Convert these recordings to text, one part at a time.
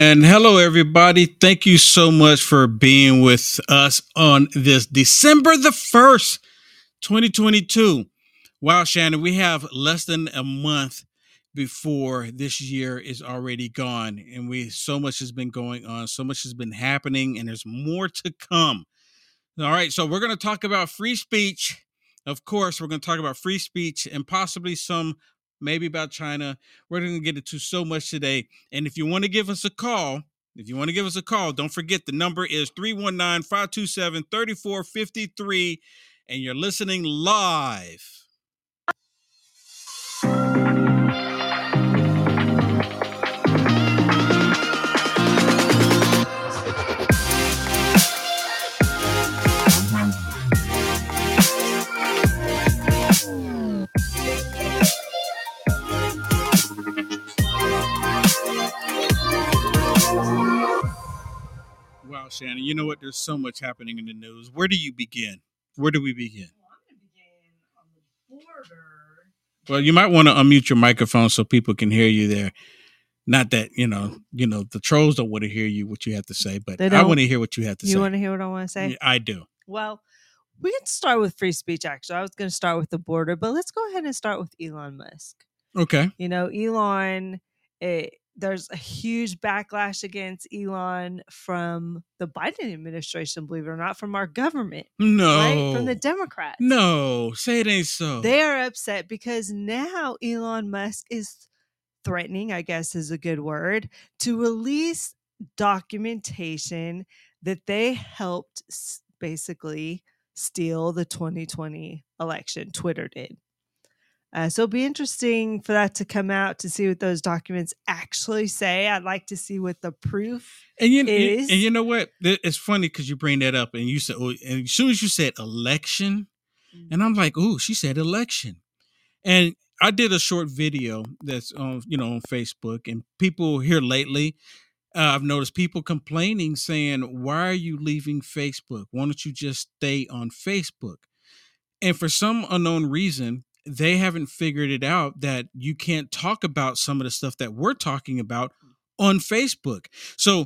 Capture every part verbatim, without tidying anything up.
And hello, everybody. Thank you so much for being with us on this December the first, twenty twenty-two. Wow, Shannon, we have less than a month before this year is already gone. And we so much has been going on, so much has been happening, and there's more to come. All right, so we're going to talk about free speech. Of course, we're going to talk about free speech and possibly some, maybe about China. We're going to get into so much today. And if you want to give us a call, if you want to give us a call, don't forget the number is three one nine, five two seven, three four five three, and you're listening live. Wow, Shannon, you know what? There's so much happening in the news. Where do you begin? Where do we begin? Well, I'm going to begin on the border. Well, you might want to unmute your microphone so people can hear you there. Not that, you know, you know, the trolls don't want to hear you, what you have to say, but I want to hear what you have to You say. You want to hear what I want to say? Yeah, I do. Well, we can start with free speech, actually. I was going to start with the border, but let's go ahead and start with Elon Musk. Okay. You know, Elon, it, there's a huge backlash against Elon from the Biden administration, believe it or not, from our government. No. Right? From the Democrats. No, say it ain't so. They are upset because now Elon Musk is threatening, I guess is a good word, to release documentation that they helped s- basically steal the twenty twenty election. Twitter did. Uh, so it'll be interesting for that to come out to see what those documents actually say. I'd like to see what the proof and you, is. And you know what? It's funny because you bring that up and you said, oh, and as soon as you said election, mm-hmm. and I'm like, ooh, she said election. And I did a short video that's on, you know, on Facebook, and people here lately, uh, I've noticed people complaining, saying, why are you leaving Facebook? Why don't you just stay on Facebook? And for some unknown reason, they haven't figured it out that you can't talk about some of the stuff that we're talking about on Facebook. So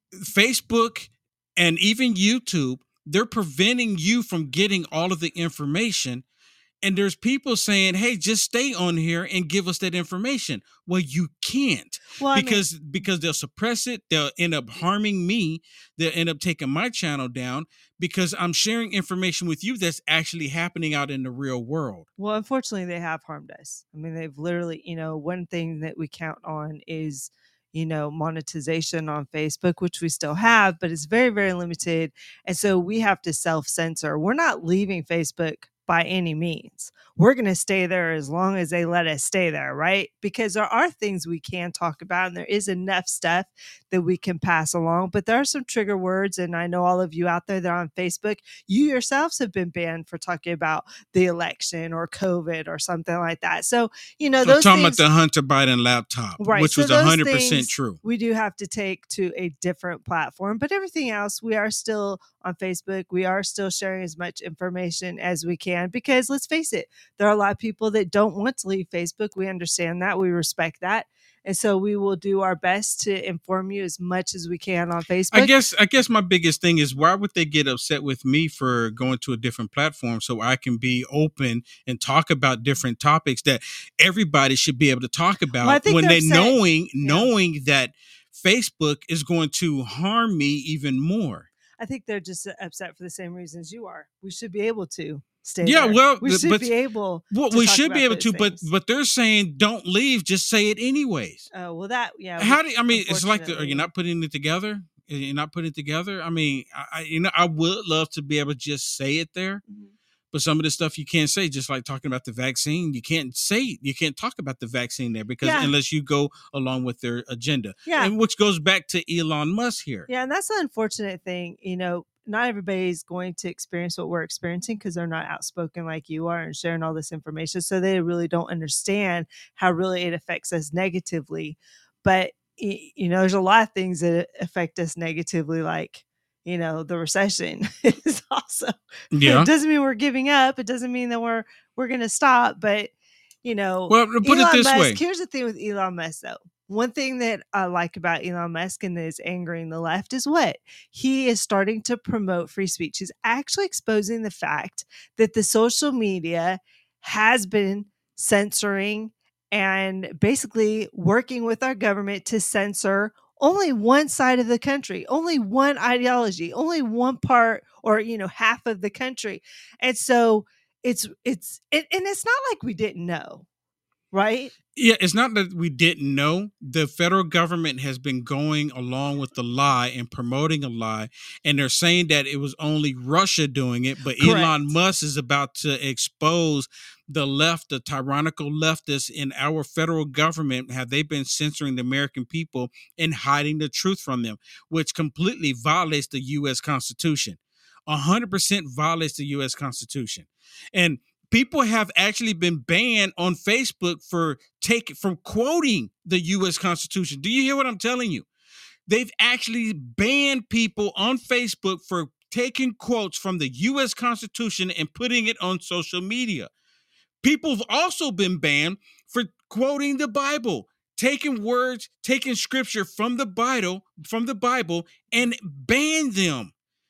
Facebook and even YouTube, they're preventing you from getting all of the information. And there's people saying, hey, just stay on here and give us that information. Well, you can't well, because I mean, because they'll suppress it. They'll end up harming me. They'll end up taking my channel down because I'm sharing information with you that's actually happening out in the real world. Well, unfortunately, they have harmed us. I mean, they've literally, you know, one thing that we count on is, you know, monetization on Facebook, which we still have, but it's very, very limited. And so we have to self-censor. We're not leaving Facebook by any means. We're going to stay there as long as they let us stay there, right? Because there are things we can talk about and there is enough stuff that we can pass along, but there are some trigger words. And I know all of you out there that are on Facebook, you yourselves have been banned for talking about the election or COVID or something like that. So, you know, those I'm talking things, about the Hunter Biden laptop, right, which so was one hundred percent true. We do have to take to a different platform, but everything else, we are still on Facebook. We are still sharing as much information as we can. Because let's face it, there are a lot of people that don't want to leave Facebook. We understand that. We respect that. And so we will do our best to inform you as much as we can on Facebook. I guess I guess my biggest thing is, why would they get upset with me for going to a different platform so I can be open and talk about different topics that everybody should be able to talk about, well, when they upset. knowing yeah. knowing that Facebook is going to harm me even more? I think they're just upset for the same reasons you are. We should be able to stay yeah, there. well, we should but, be able. Well, to we talk should be able to, things. but but they're saying don't leave, just say it anyways. Oh uh, well, that yeah. How do I mean? It's like, the, are you not putting it together? You're not putting it together. I mean, I you know I would love to be able to just say it there, mm-hmm. but some of the stuff you can't say, just like talking about the vaccine, you can't say you can't talk about the vaccine there because yeah. unless you go along with their agenda, yeah, and which goes back to Elon Musk here. Yeah, and that's the unfortunate thing, you know. Not everybody's going to experience what we're experiencing because they're not outspoken like you are and sharing all this information. So they really don't understand how really it affects us negatively. But, you know, there's a lot of things that affect us negatively, like, you know, the recession is also, yeah. It doesn't mean we're giving up. It doesn't mean that we're, we're going to stop. But, you know, well, put Elon it this Musk, way. Here's the thing with Elon Musk, though. one thing that I like about Elon Musk and that is angering the left is what? He is starting to promote free speech. He's actually exposing the fact that the social media has been censoring and basically working with our government to censor only one side of the country, only one ideology, only one part or, you know, half of the country. And so it's, it's, it, and it's not like we didn't know, right? Yeah, it's not that we didn't know. The federal government has been going along with the lie and promoting a lie, and they're saying that it was only Russia doing it, but Correct. Elon Musk is about to expose the left, the tyrannical leftists in our federal government. Have they been censoring the American people and hiding the truth from them, which completely violates the U S Constitution. one hundred percent violates the U S Constitution. And people have actually been banned on Facebook for taking from quoting the U S Constitution. Do you hear what I'm telling you? They've actually banned people on Facebook for taking quotes from the U S Constitution and putting it on social media. People have also been banned for quoting the Bible, taking words, taking scripture from the Bible, from the Bible, and ban them.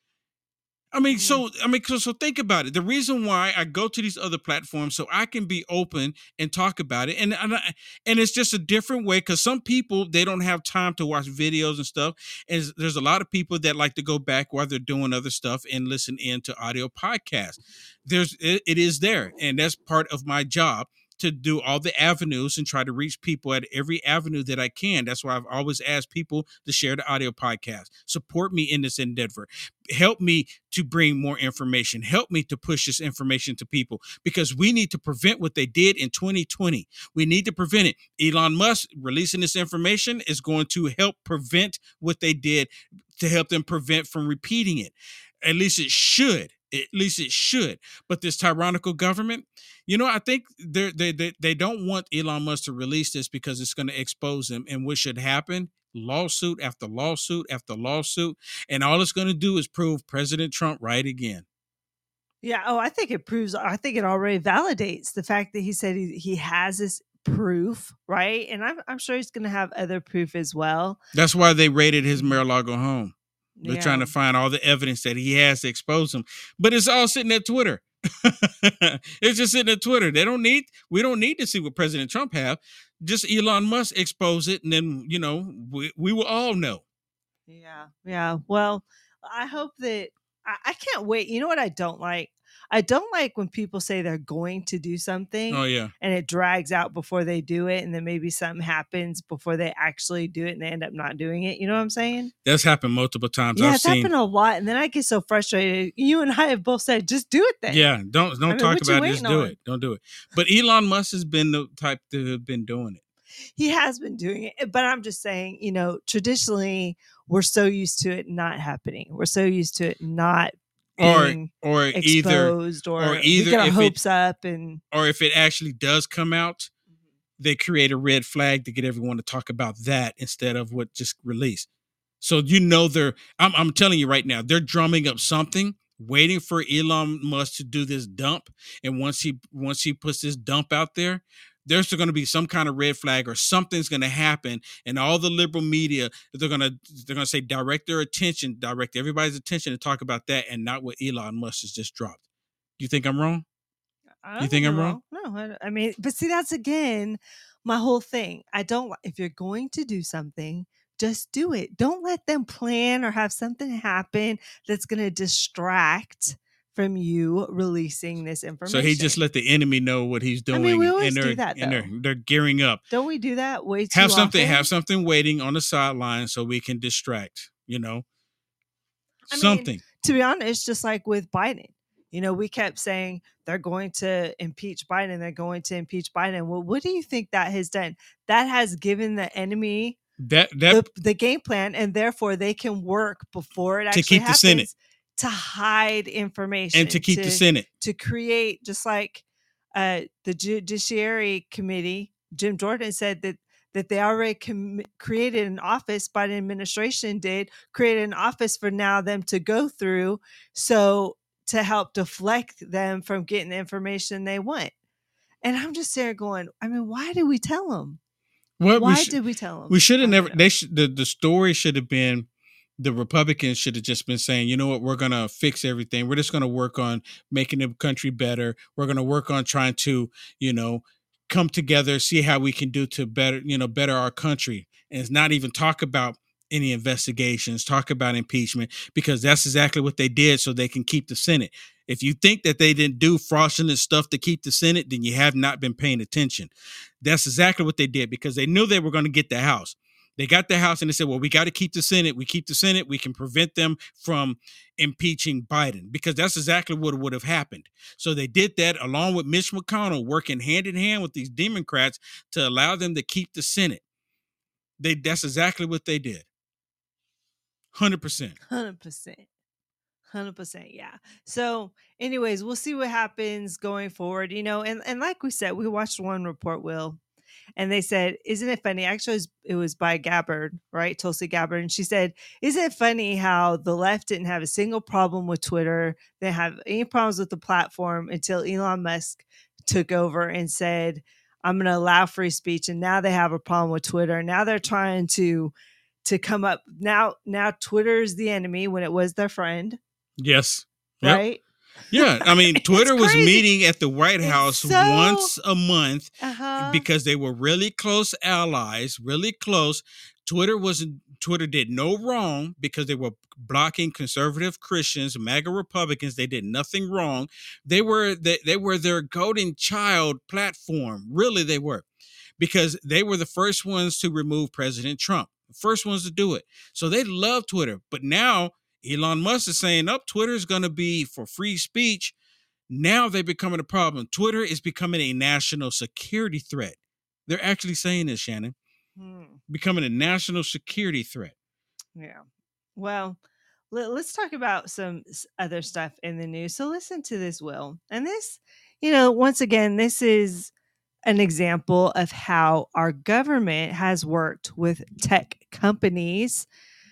I mean, so I mean, so, so think about it. The reason why I go to these other platforms so I can be open and talk about it, and and, I, and it's just a different way because some people they don't have time to watch videos and stuff. And there's a lot of people that like to go back while they're doing other stuff and listen in to audio podcasts. There's it, it is there, and that's part of my job to do all the avenues and try to reach people at every avenue that I can. That's why I've always asked people to share the audio podcast, support me in this endeavor, help me to bring more information, help me to push this information to people, because we need to prevent what they did in twenty twenty. We need to prevent it. Elon Musk releasing this information is going to help prevent what they did, to help them prevent from repeating it. At least it should. At least it should. But this tyrannical government, you know, I think they they they don't want Elon Musk to release this because it's going to expose him. And what should happen? Lawsuit after lawsuit after lawsuit. And all it's going to do is prove President Trump right again. Yeah. Oh, I think it proves, I think it already validates the fact that he said he, he has this proof, right? And I'm, I'm sure he's going to have other proof as well. That's why they raided his Mar-a-Lago home. They're Yeah. trying to find all the evidence that he has to expose him. But it's all sitting at Twitter. It's just sitting at Twitter. They don't need, we don't need to see what President Trump have. Just Elon Musk expose it, and then, you know, we, we will all know. Yeah. Yeah. Well, I hope that, I, I can't wait. You know what I don't like? I don't like when people say they're going to do something. Oh, yeah. And it drags out before they do it. And then maybe something happens before they actually do it and they end up not doing it. You know what I'm saying? That's happened multiple times. Yeah, I've it's seen, happened a lot. And then I get so frustrated. You and I have both said, just do it then. Yeah, don't don't I mean, talk what you about it. Just waiting do on? it. Don't do it. But Elon Musk has been the type to have been doing it. He has been doing it. But I'm just saying, you know, traditionally, we're so used to it not happening. We're so used to it not Or being or either exposed, or, or we either get our if it- hopes up and or if it actually does come out, they create a red flag to get everyone to talk about that instead of what just released. So you know they're I'm I'm telling you right now, they're drumming up something, waiting for Elon Musk to do this dump. And once he once he puts this dump out there, there's going to be some kind of red flag or something's going to happen, and all the liberal media, they're going to they're going to say direct their attention, direct everybody's attention to talk about that and not what Elon Musk has just dropped. Do you think I'm wrong? I You don't think you're I'm wrong? No, I, I mean, but see, that's again my whole thing. I don't. li- If you're going to do something, just do it. Don't let them plan or have something happen that's going to distract from you releasing this information. So he just let the enemy know what he's doing, mean, we always and they're do that, and they're though. they're gearing up. Don't we do that way too Have something, often? have something waiting on the sideline so we can distract. You know, I mean, something. to be honest, just like with Biden, you know, we kept saying they're going to impeach Biden, they're going to impeach Biden. Well, what do you think that has done? That has given the enemy that that the, the game plan, and therefore they can work before it To actually keep the happens Senate. to hide information and to keep to, the Senate. to create, just like uh, the Judiciary Committee. Jim Jordan said that that they already com- created an office, Biden administration did, created an office for now them to go through, so to help deflect them from getting the information they want. And I'm just there going, I mean, why do we tell them? What we Why should did we tell them? we should have I never. don't know. They should the the story should have been. The Republicans should have just been saying, you know what, we're gonna fix everything. We're just gonna work on making the country better. We're gonna work on trying to, you know, come together, see how we can do to better, you know, better our country. And it's not even talk about any investigations, talk about impeachment, because that's exactly what they did so they can keep the Senate. If you think that they didn't do fraudulent stuff to keep the Senate, then you have not been paying attention. That's exactly what they did, because they knew they were going to get the House. They got the House and they said, well, we got to keep the Senate. We keep the Senate. We can prevent them from impeaching Biden, because that's exactly what would have happened. So they did that along with Mitch McConnell, working hand in hand with these Democrats to allow them to keep the Senate. They That's exactly what they did. one hundred percent. one hundred percent. one hundred percent. Yeah. So anyways, we'll see what happens going forward, you know, and, and like we said, we watched one report, Will, and they said, isn't it funny? Actually, it was, it was by Gabbard, right? Tulsi Gabbard. And she said, isn't it funny how the left didn't have a single problem with Twitter? They didn't have any problems with the platform until Elon Musk took over and said, I'm going to allow free speech. And now they have a problem with Twitter. Now they're trying to, to come up. Now, now Twitter is the enemy when it was their friend. Yes. Yep. Right? Yeah, I mean, Twitter was meeting at the White House so, once a month uh-huh. because they were really close allies, really close. Twitter wasn't. Twitter did no wrong because they were blocking conservative Christians, MAGA Republicans. They did nothing wrong. They were they, they were their golden child platform. Really, they were, because they were the first ones to remove President Trump, the first ones to do it. So they love Twitter, but now Elon Musk is saying, up, oh, Twitter is going to be for free speech. Now they're becoming a problem. Twitter is becoming a national security threat. They're actually saying this, Shannon. Hmm. Becoming a national security threat. Yeah. Well, let, let's talk about some other stuff in the news. So listen to this, Will. And this, you know, once again, this is an example of how our government has worked with tech companies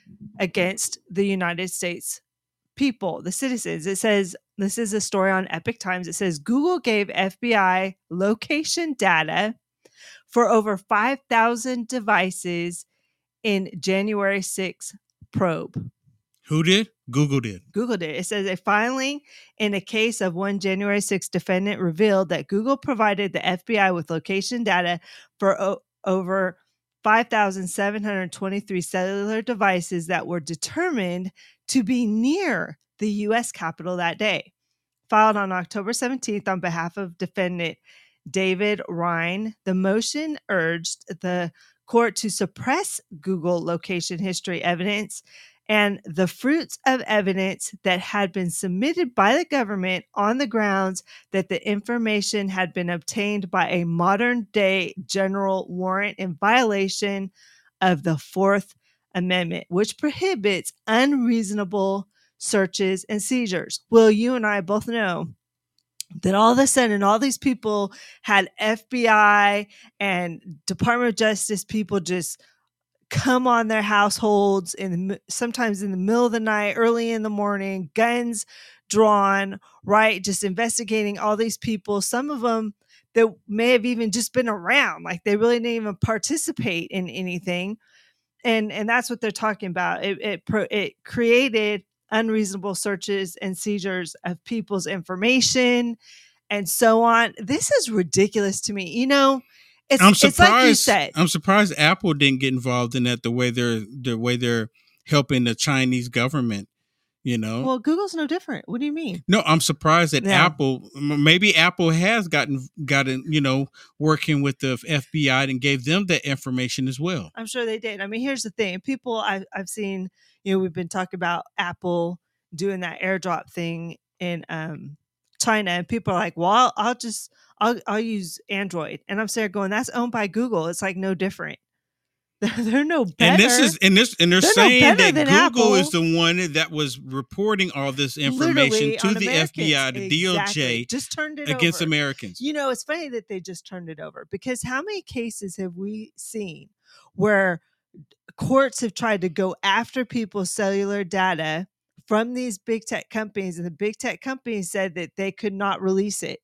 against the United States people, the citizens. It says, this is a story on Epic Times. It says Google gave F B I location data for over five thousand devices in January sixth probe. Who did? Google did. Google did. It says a filing in a case of one January sixth defendant revealed that Google provided the F B I with location data for o- over five thousand seven hundred twenty-three cellular devices that were determined to be near the U S Capitol that day. Filed on October seventeenth on behalf of defendant David Ryan, the motion urged the court to suppress Google location history evidence and the fruits of evidence that had been submitted by the government on the grounds that the information had been obtained by a modern-day general warrant in violation of the Fourth Amendment, which prohibits unreasonable searches and seizures. Will, you and I both know that all of a sudden all these people had F B I and Department of Justice people just come on their households in the, sometimes in the middle of the night, early in the morning, guns drawn, right? Just investigating all these people. Some of them that may have even just been around, like they really didn't even participate in anything. And, and that's what they're talking about. It, it, it created unreasonable searches and seizures of people's information and so on. This is ridiculous to me. You know, It's, I'm surprised. It's like you said. I'm surprised Apple didn't get involved in that. The way they're the way they're helping the Chinese government. You know. Well, Google's no different. What do you mean? No, I'm surprised that Yeah. Apple. Maybe Apple has gotten gotten you know working with the F B I and gave them that information as well. I'm sure they did. I mean, here's the thing: people I've I've seen. You know, we've been talking about Apple doing that AirDrop thing in um, China, and people are like, "Well, I'll, I'll just." I'll, I'll use Android. And I'm sitting going, that's owned by Google. It's like no different. They're, they're no better. And this is and this and they're, they're saying no that Google Apple. is the one that was reporting all this information Literally to the Americans. F B I, the exactly. D O J, just turned it against over. Americans. You know, it's funny that they just turned it over, because how many cases have we seen where courts have tried to go after people's cellular data from these big tech companies, and the big tech companies said that they could not release it?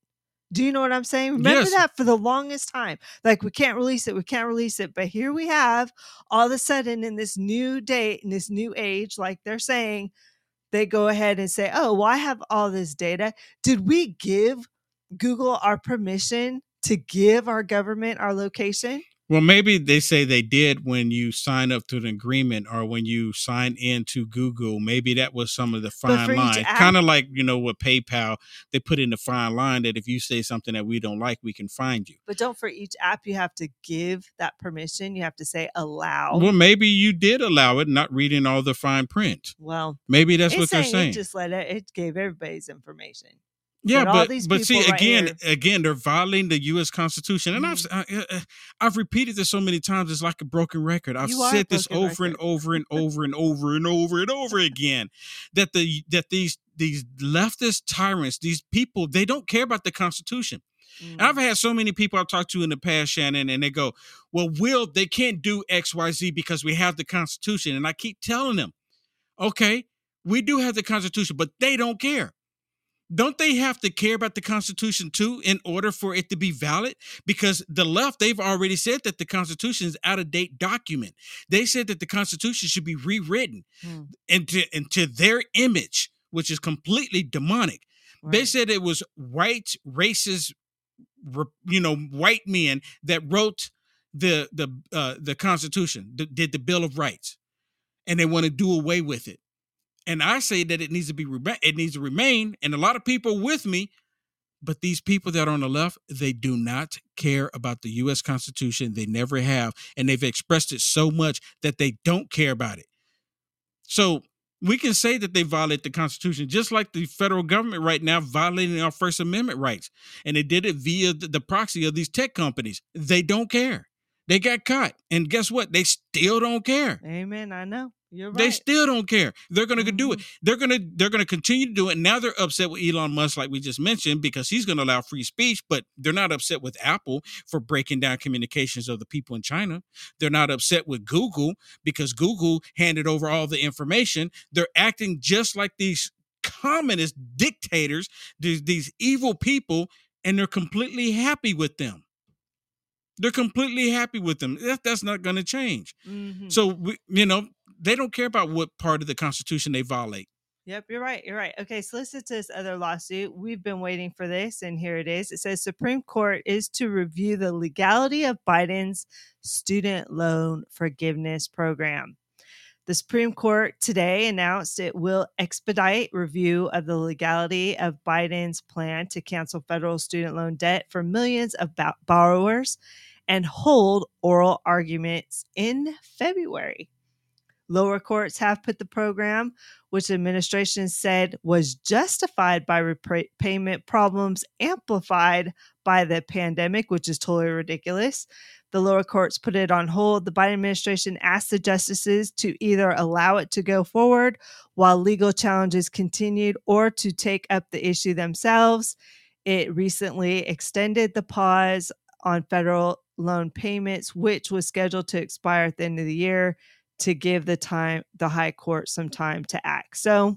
Do you know what I'm saying? Remember Yes. that for the longest time. Like, we can't release it, we can't release it. But here we have, all of a sudden, in this new day, in this new age, like they're saying, they go ahead and say, oh, well, I have all this data. Did we give Google our permission to give our government our location? Well, maybe they say they did when you sign up to an agreement or when you sign into Google. Maybe that was some of the But for fine each line. app- Kind of like, you know, with PayPal, they put in the fine line that if you say something that we don't like, we can find you. But don't for each app, you have to give that permission. You have to say allow. Well, maybe you did allow it, not reading all the fine print. Well, maybe that's it's what they're saying saying. It just let it, it gave everybody's information. Yeah, But all but these but see people right again, here- again, they're violating the U S Constitution, and Mhm. I've I, uh, I've repeated this so many times. It's like a broken record. I've You are a said this broken over and record. over and over and over and over and over again. That the that these these leftist tyrants, these people, they don't care about the Constitution. Mm. And I've had so many people I've talked to in the past, Shannon, and they go, "Well, Will, they can't do X, Y, Z because we have the Constitution." And I keep telling them, "Okay, we do have the Constitution, but they don't care." Don't they have to care about the Constitution too in order for it to be valid? Because the left, they've already said that the Constitution is out of date document. They said that the Constitution should be rewritten Mm. into, into their image, which is completely demonic. They Right. said it was white, racist, you know, white men that wrote the the uh, the Constitution, th- did the Bill of Rights, and they want to do away with it. And I say that it needs to be it needs to remain, and a lot of people with me, but these people that are on the left, they do not care about the U S Constitution. They never have, and they've expressed it so much that they don't care about it. So we can say that they violate the Constitution, just like the federal government right now violating our First Amendment rights, and they did it via the, the proxy of these tech companies. They don't care. They got caught, and guess what? They still don't care. Amen. I know. You're right. They still don't care. They're going to Mm-hmm. do it. They're going to they're going to continue to do it. Now they're upset with Elon Musk, like we just mentioned, because he's going to allow free speech. But they're not upset with Apple for breaking down communications of the people in China. They're not upset with Google because Google handed over all the information. They're acting just like these communist dictators, these, these evil people, and they're completely happy with them. They're completely happy with them. That, that's not going to change. Mhm. So, we, you know, they don't care about what part of the Constitution they violate. Yep, you're right. You're right. Okay, so listen to this other lawsuit. We've been waiting for this, and here it is. It says Supreme Court is to review the legality of Biden's student loan forgiveness program. The Supreme Court today announced it will expedite review of the legality of Biden's plan to cancel federal student loan debt for millions of bo- borrowers and hold oral arguments in February. Lower courts have put the program, which administration said was justified by repayment problems amplified by the pandemic, which is totally ridiculous. The lower courts put it on hold. The Biden administration asked the justices to either allow it to go forward while legal challenges continued or to take up the issue themselves. It recently extended the pause on federal loan payments, which was scheduled to expire at the end of the year, to give the time the high court some time to act. So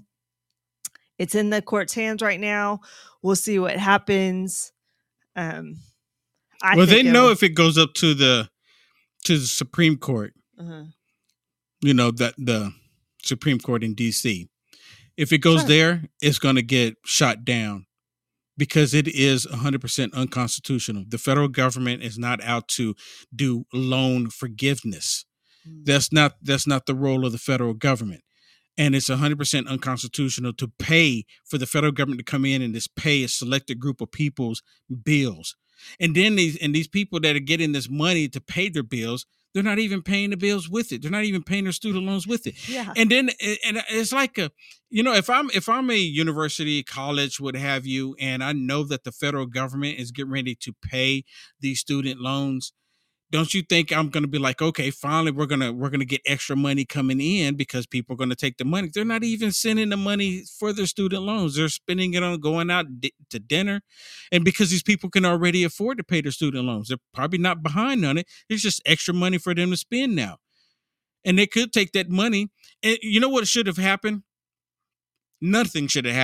it's in the court's hands right now. We'll see what happens. Um, I well, think they know it'll- if it goes up to the to the Supreme Court, uh-huh. you know, that the Supreme Court in D C, if it goes Sure. there, it's going to get shot down because it is one hundred percent unconstitutional. The federal government is not out to do loan forgiveness. Mm. That's not that's not the role of the federal government. And it's one hundred percent unconstitutional to pay for the federal government to come in and just pay a selected group of people's bills. And then these and these people that are getting this money to pay their bills, they're not even paying the bills with it. They're not even paying their student loans with it. Yeah. And then and it's like a, you know, if I'm if I'm a university, college, what have you, and I know that the federal government is getting ready to pay these student loans, don't you think I'm going to be like, okay, finally we're going to we're going to get extra money coming in because people are going to take the money. They're not even sending the money for their student loans. They're spending it on going out di- to dinner. And because these people can already afford to pay their student loans, they're probably not behind on it. It's just extra money for them to spend now. And they could take that money. And you know what should have happened? Nothing should have happened.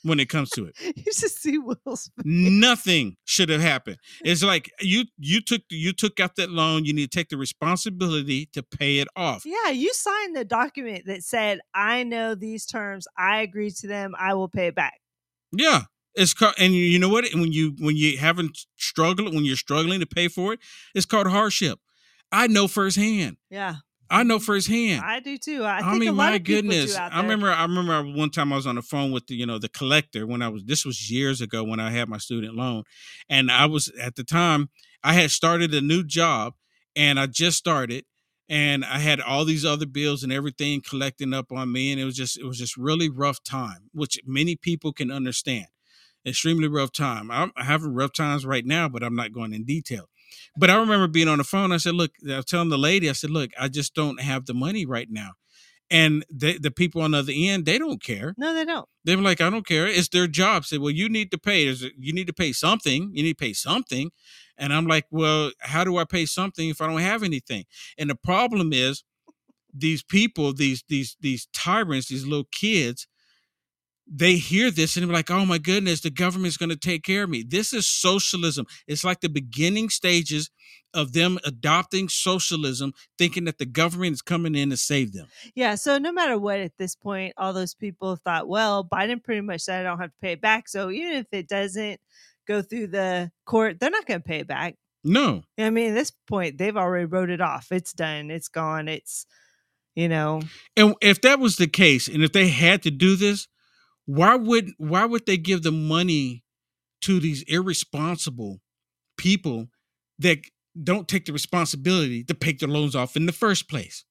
when it comes to it. You just see Will's face. Nothing should have happened. It's like you you took you took out that loan. You need to take the responsibility to pay it off. Yeah, you signed the document that said, I know these terms, I agree to them, I will pay it back. Yeah. It's called, and you know what? When you when you haven't struggled, when you're struggling to pay for it, it's called hardship. I know firsthand. Yeah. I know firsthand. I do too. I, I think mean, a lot my of people goodness. do out I there. remember. I remember one time I was on the phone with the, you know, the collector when I was. This was years ago when I had my student loan, and I was at the time I had started a new job, and I just started, and I had all these other bills and everything collecting up on me, and it was just it was just really rough time, which many people can understand. Extremely rough time. I'm having rough times right now, but I'm not going in detail. But I remember being on the phone. I said, look, I was telling the lady, I said, look, I just don't have the money right now. And they, the people on the other end, they don't care. No, they don't. They were like, I don't care. It's their job. Say, well, you need to pay. There's a, you need to pay something. You need to pay something. And I'm like, well, how do I pay something if I don't have anything? And the problem is these people, these, these, these tyrants, these little kids, they hear this and they're like, oh my goodness, the government's going to take care of me. This is socialism. It's like the beginning stages of them adopting socialism, thinking that the government is coming in to save them. Yeah. So no matter what, at this point, all those people thought, well, Biden pretty much said I don't have to pay it back. So even if it doesn't go through the court, they're not going to pay it back. No. I mean, at this point, they've already wrote it off. It's done. It's gone. It's, you know. And if that was the case, and if they had to do this, Why would why would they give the money to these irresponsible people that don't take the responsibility to pay their loans off in the first place?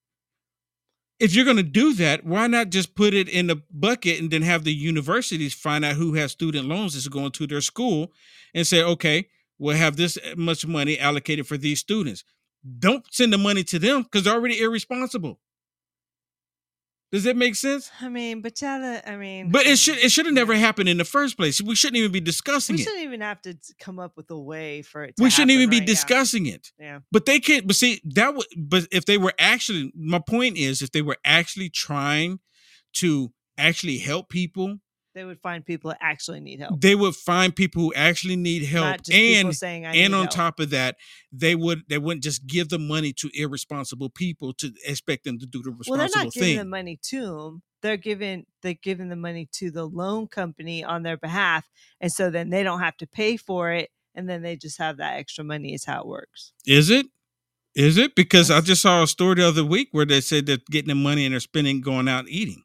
If you're going to do that, why not just put it in a bucket and then have the universities find out who has student loans that's going to their school and say, okay, we'll have this much money allocated for these students. Don't send the money to them because they're already irresponsible. Does that make sense? I mean, but yeah, I mean, but it should it should have never happened in the first place. We shouldn't even be discussing we it. We shouldn't even have to come up with a way for it to We shouldn't even be right discussing now. it. Yeah. But they can't. But see that. would But if they were actually, my point is, if they were actually trying to actually help people, they would find people that actually need help. They would find people who actually need help, Not just and people saying, I and need on help. top of that, they would they wouldn't just give the money to irresponsible people to expect them to do the responsible well, they're not thing. giving the money to them. They're giving they're giving the money to the loan company on their behalf, and so then they don't have to pay for it, and then they just have that extra money. Is how it works. Is it? Is it? Because That's... I just saw a story the other week where they said they're getting the money and they're spending going out eating.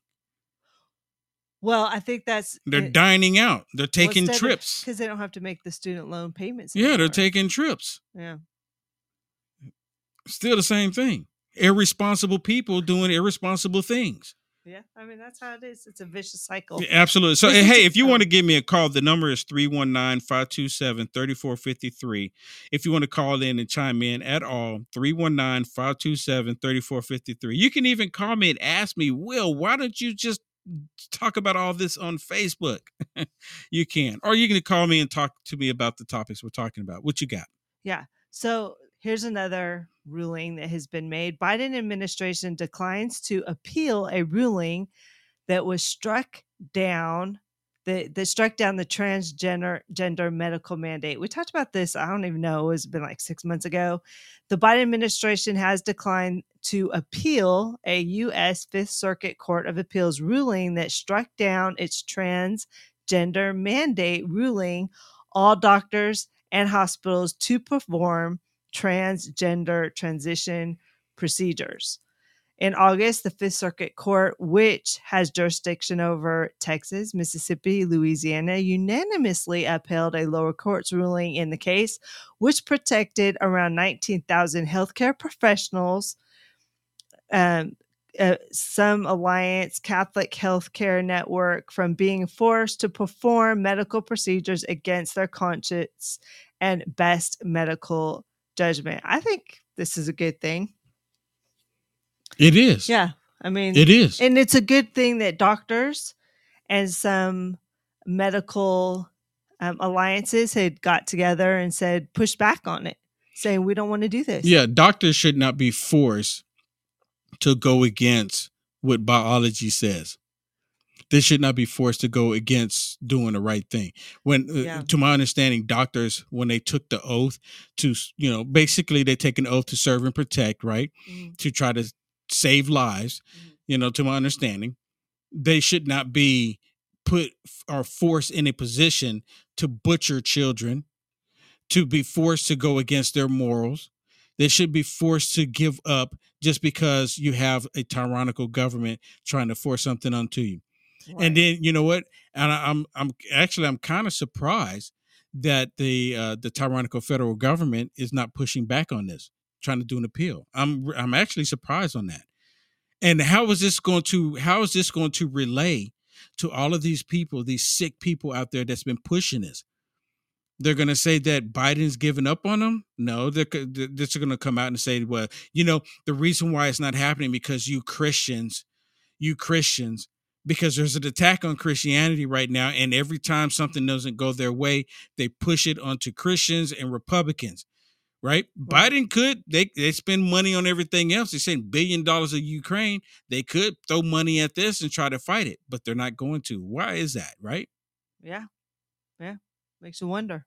Well, I think that's they're it, dining out. They're taking well, trips because they don't have to make the student loan payments. Yeah, anymore. they're taking trips. Yeah, still the same thing. Irresponsible people doing irresponsible things. Yeah, I mean, that's how it is. It's a vicious cycle. Yeah, absolutely. So, this hey, if you want to give me a call, the number is three one nine, five two seven, three four five three. If you want to call in and chime in at all, three one nine, five two seven, three four five three. You can even call me and ask me, Will, why don't you just talk about all this on Facebook? You can. Or you can call me and talk to me about the topics we're talking about. What you got? Yeah. So here's another ruling that has been made. Biden administration declines to appeal a ruling that was struck down, that, that struck down the transgender gender medical mandate. We talked about this, I don't even know, it's been like six months ago. The Biden administration has declined to appeal a U S Fifth Circuit Court of Appeals ruling that struck down its transgender mandate, ruling all doctors and hospitals to perform transgender transition procedures. In August, the Fifth Circuit Court, which has jurisdiction over Texas, Mississippi, Louisiana, unanimously upheld a lower court's ruling in the case, which protected around nineteen thousand healthcare professionals, um, uh, some Alliance Catholic Healthcare Network, from being forced to perform medical procedures against their conscience and best medical judgment. I think this is a good thing. It is. Yeah. I mean, it is. And it's a good thing that doctors and some medical um, alliances had got together and said, push back on it, saying we don't want to do this. Yeah. Doctors should not be forced to go against what biology says. They should not be forced to go against doing the right thing. When, Yeah. uh, to my understanding, doctors, when they took the oath to, you know, basically they take an oath to serve and protect, right? Mhm. To try to save lives, Mhm. you know, to my understanding, they should not be put or forced in a position to butcher children, to be forced to go against their morals. They should be forced to give up just because you have a tyrannical government trying to force something onto you. And Right. then, you know what? And I, I'm I'm actually I'm kind of surprised that the uh, the tyrannical federal government is not pushing back on this, trying to do an appeal. I'm I'm actually surprised on that. And how is this going to how is this going to relay to all of these people, these sick people out there that's been pushing this? They're going to say that Biden's given up on them? No, they're, they're just going to come out and say, well, you know, the reason why it's not happening because you Christians, you Christians, because there's an attack on Christianity right now. And every time something doesn't go their way, they push it onto Christians and Republicans, right? Right. Biden could, they, they spend money on everything else. They send billion dollars of Ukraine. They could throw money at this and try to fight it, but they're not going to. Why is that, right? Yeah. Yeah. Makes you wonder.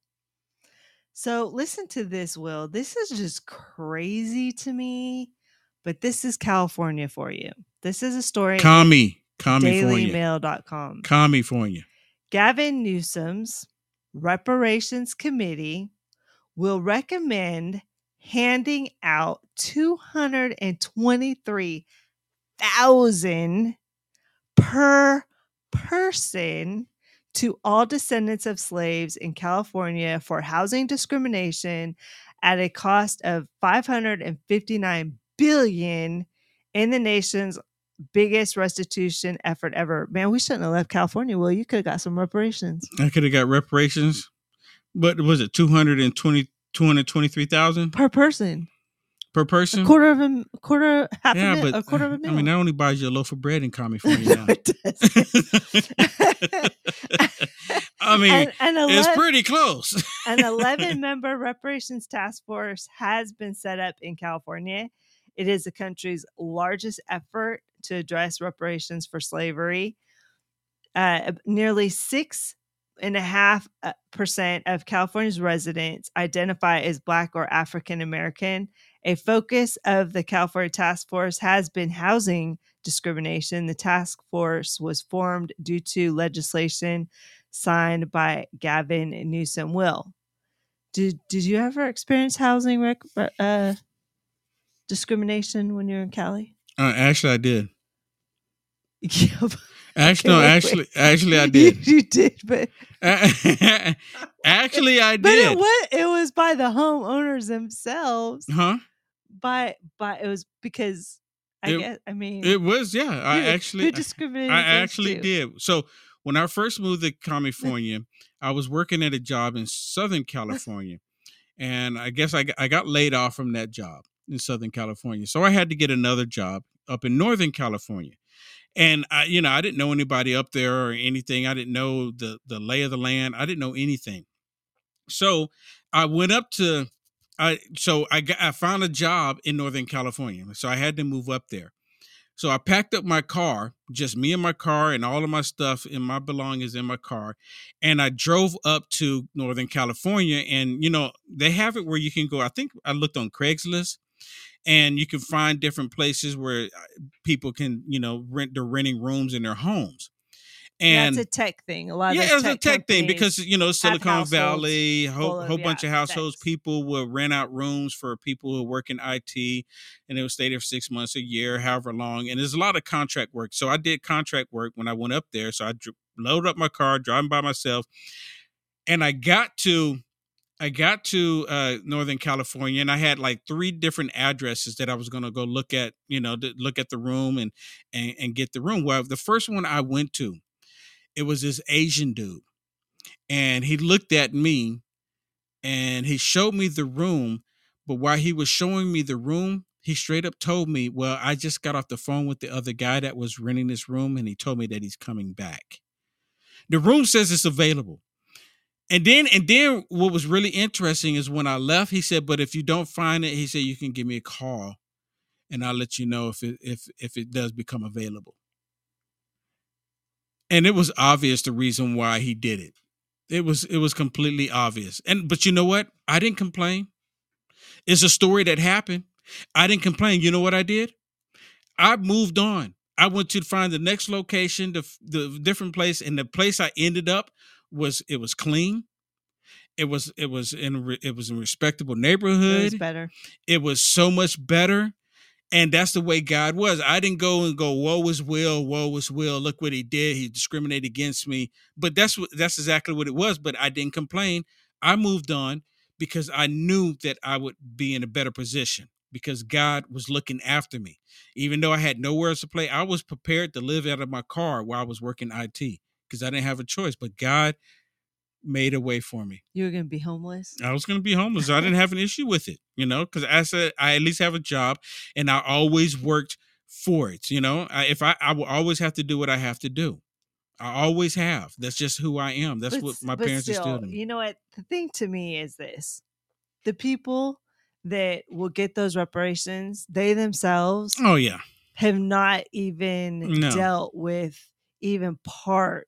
So listen to this, Will. This is just crazy to me, but this is California for you. This is a story in Commie, daily California, mail dot com. California. Gavin Newsom's Reparations Committee will recommend handing out two hundred twenty-three thousand per person to all descendants of slaves in California for housing discrimination at a cost of five hundred fifty-nine billion dollars in the nation's biggest restitution effort ever. Man, we shouldn't have left California. Well, you could have got some reparations. I could have got reparations. But was it two hundred twenty, two hundred twenty-three thousand Per person. per person? A quarter of a, a quarter, half yeah, a mil, but a quarter of a mil. I mean, that only buys you a loaf of bread in California No, now. it doesn't. I mean, And- and it's ele- pretty close. An eleven member reparations task force has been set up in California. It is the country's largest effort to address reparations for slavery. Uh, nearly six and a half uh, percent of California's residents identify as Black or African American. A focus of the California task force has been housing discrimination. The task force was formed due to legislation signed by Gavin Newsom. Will, did did you ever experience housing rec- uh, discrimination when you were in Cali? Uh, actually, I did. Yep. Actually, Okay, no, wait, actually, wait. actually, I You, did. you did, but actually, I but did. it was it was by the homeowners themselves. Huh? By by it was because I It- guess I mean It was, yeah. I who- actually, who discriminated I against actually you? did. So when I first moved to California, I was working at a job in Southern California, and I guess I got, I got laid off from that job in Southern California. So I had to get another job up in Northern California. And I, you know, I didn't know anybody up there or anything. I didn't know the the lay of the land. I didn't know anything. So I went up to, I so I got I found a job in Northern California. So I had to move up there. So I packed up my car, just me and my car and all of my stuff and my belongings in my car. And I drove up to Northern California. And, you know, they have it where you can go. I think I looked on Craigslist and you can find different places where people can, you know, rent, they're renting rooms in their homes. And That's a tech thing. A lot of yeah, those it's a tech thing companies because, you know, Silicon households Valley, full whole, of, whole bunch yeah, of households, techs. people will rent out rooms for people who work in I T and they will stay there for six months, a year, however long. And there's a lot of contract work. So I did contract work when I went up there. So I dr- loaded up my car, driving by myself, and I got to I got to uh, Northern California, and I had like three different addresses that I was going to go look at, you know, to look at the room and, and and get the room. Well, the first one I went to, it was this Asian dude, and he looked at me, and he showed me the room. But while he was showing me the room, he straight up told me, "Well, I just got off the phone with the other guy that was renting this room, and he told me that he's coming back. The room says it's available." And then, and then what was really interesting is when I left, he said, "But if you don't find it," he said, "you can give me a call and I'll let you know if it, if, if it does become available." And it was obvious the reason why he did it. It was it was completely obvious. And but you know what? I didn't complain. It's a story that happened. I didn't complain. You know what I did? I moved on. I went to find the next location, the the different place, and the place I ended up was it was clean. It was it was in it was a respectable neighborhood. It was better. It was so much better. And that's the way God was. I didn't go and go, woe is Will, woe is Will. Look what he did. He discriminated against me. But that's what that's exactly what it was. But I didn't complain. I moved on because I knew that I would be in a better position because God was looking after me. Even though I had nowhere else to play, I was prepared to live out of my car while I was working I T because I didn't have a choice. But God made a way for me. You were going to be homeless? I was going to be homeless. I didn't have an issue with it, you know, because I said I at least have a job and I always worked for it. You know, I, if I, I will always have to do what I have to do. I always have. That's just who I am. That's But, what my but parents still, instilled in me. you know what? The thing to me is this. The people that will get those reparations, they themselves Oh, yeah. have not even No. dealt with even part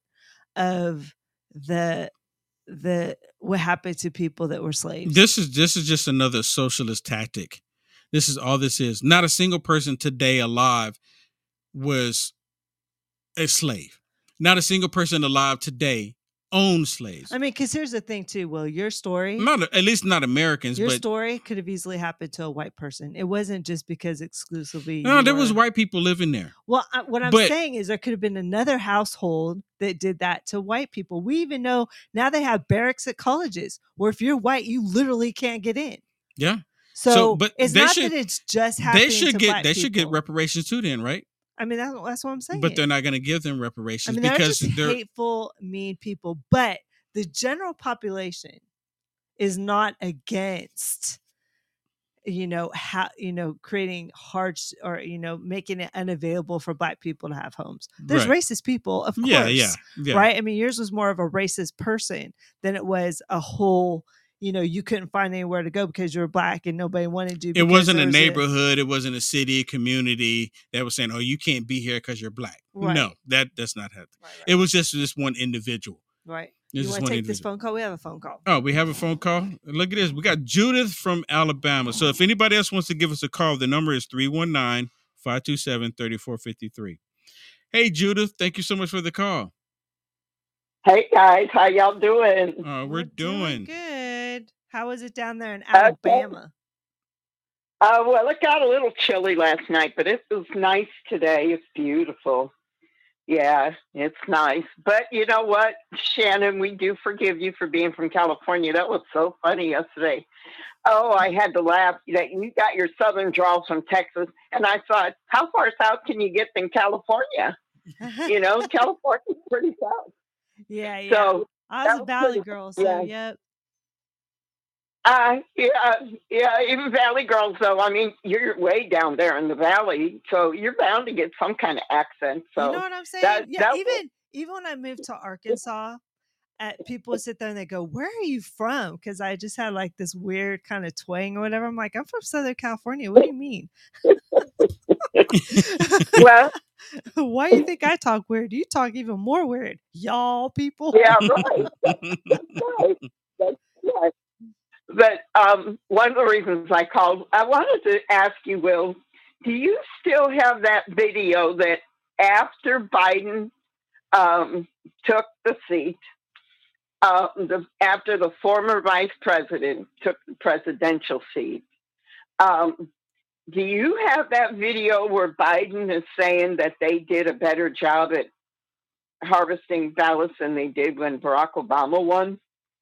of the the what happened to people that were slaves. This is this is just another socialist tactic. This is all this is. Not a single person today alive was a slave. Not a single person alive today owned slaves. I mean, because here's the thing too. Well, your story, Not at least not Americans, your but story could have easily happened to a white person. It wasn't just because exclusively. no, you there were- was white people living there. Well, I, what I'm But- saying is there could have been another household that did that to white people. We even know now they have barracks at colleges where if you're white, you literally can't get in. Yeah. So, So, but it's they not should- that it's just happening They should to get black they should get people. reparations too then, right? I mean, that's, that's what I'm saying. But they're not going to give them I reparations mean, they're because just they're hateful, mean people. But the general population is not against, you know, how you know creating hard or you know making it unavailable for black people to have homes. There's Right. racist people, of course. yeah, yeah, yeah. Right? I mean, yours was more of a racist person than it was a whole. You know, you couldn't find anywhere to go because you were black and nobody wanted you. It because wasn't there a was neighborhood. It wasn't a city, a community that was saying, "Oh, you can't be here because you're black." Right. No, that that's not happening. Right, right. It was just this one individual. right. This You is want one to take this individual. phone call? We have a phone call. Oh, we have a phone call. Look at this. We got Judith from Alabama. So if anybody else wants to give us a call, the number is three one nine, five two seven, three four five three. Hey, Judith, thank you so much for the call. Hey guys, how y'all doing? Uh, we're, doing. good. How was it down there in Okay. Alabama? Uh, well, it got a little chilly last night, but it was nice today. It's beautiful. Yeah, it's nice. But you know what, Shannon, we do forgive you for being from California. That was so funny yesterday. Oh, I had to laugh that you got your southern drawl from Texas. And I thought, how far south can you get than California? You know, California's pretty south. yeah, yeah. So, I was that a was Valley pretty- girl, so yeah. yep. Uh, yeah, yeah, even Valley girls, though. I mean, you're way down there in the valley, so you're bound to get some kind of accent. So, you know what I'm saying? that- yeah, that was- even even when I moved to Arkansas, at people would sit there and they go, "Where are you from?" Because I just had like this weird kind of twang or whatever. I'm like, I'm from Southern California. What do you mean? well, Why do you think I talk weird? You talk even more weird, y'all people. yeah, right. right. That's right. But um, one of the reasons I called, I wanted to ask you, Will, do you still have that video that after Biden um, took the seat, uh, the, after the former vice president took the presidential seat, um, do you have that video where Biden is saying that they did a better job at harvesting ballots than they did when Barack Obama won?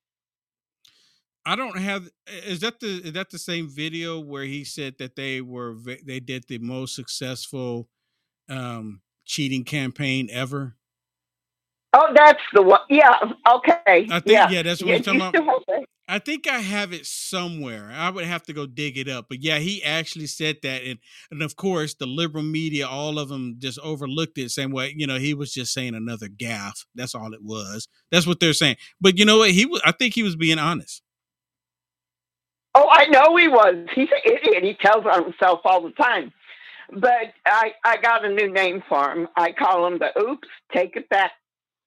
I don't have. Is that the is that the same video where he said that they were ve- they did the most successful um, cheating campaign ever? Oh, that's the one. Yeah. Okay. I think yeah. yeah, that's what Yeah, he's talking you about. still have that? I think I have it somewhere. I would have to go dig it up. But yeah, he actually said that. And, and of course, the liberal media, all of them just overlooked it, saying, well, you know, he was just saying another gaffe. That's all it was. That's what they're saying. But you know what? He was, I think he was being honest. Oh, I know he was. He's an idiot. He tells on himself all the time. But I, I got a new name for him. I call him the Oops, Take It Back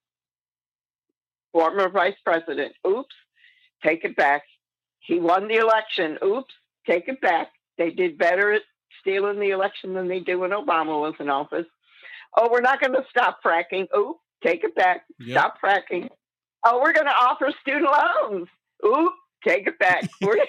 former vice president. Oops, take it back. He won the election. Oops, take it back. They did better at stealing the election than they did when Obama was in office. Oh, we're not going to stop fracking. Oops, take it back. Yep. Stop fracking. Oh, we're going to offer student loans. Oops, take it back. We're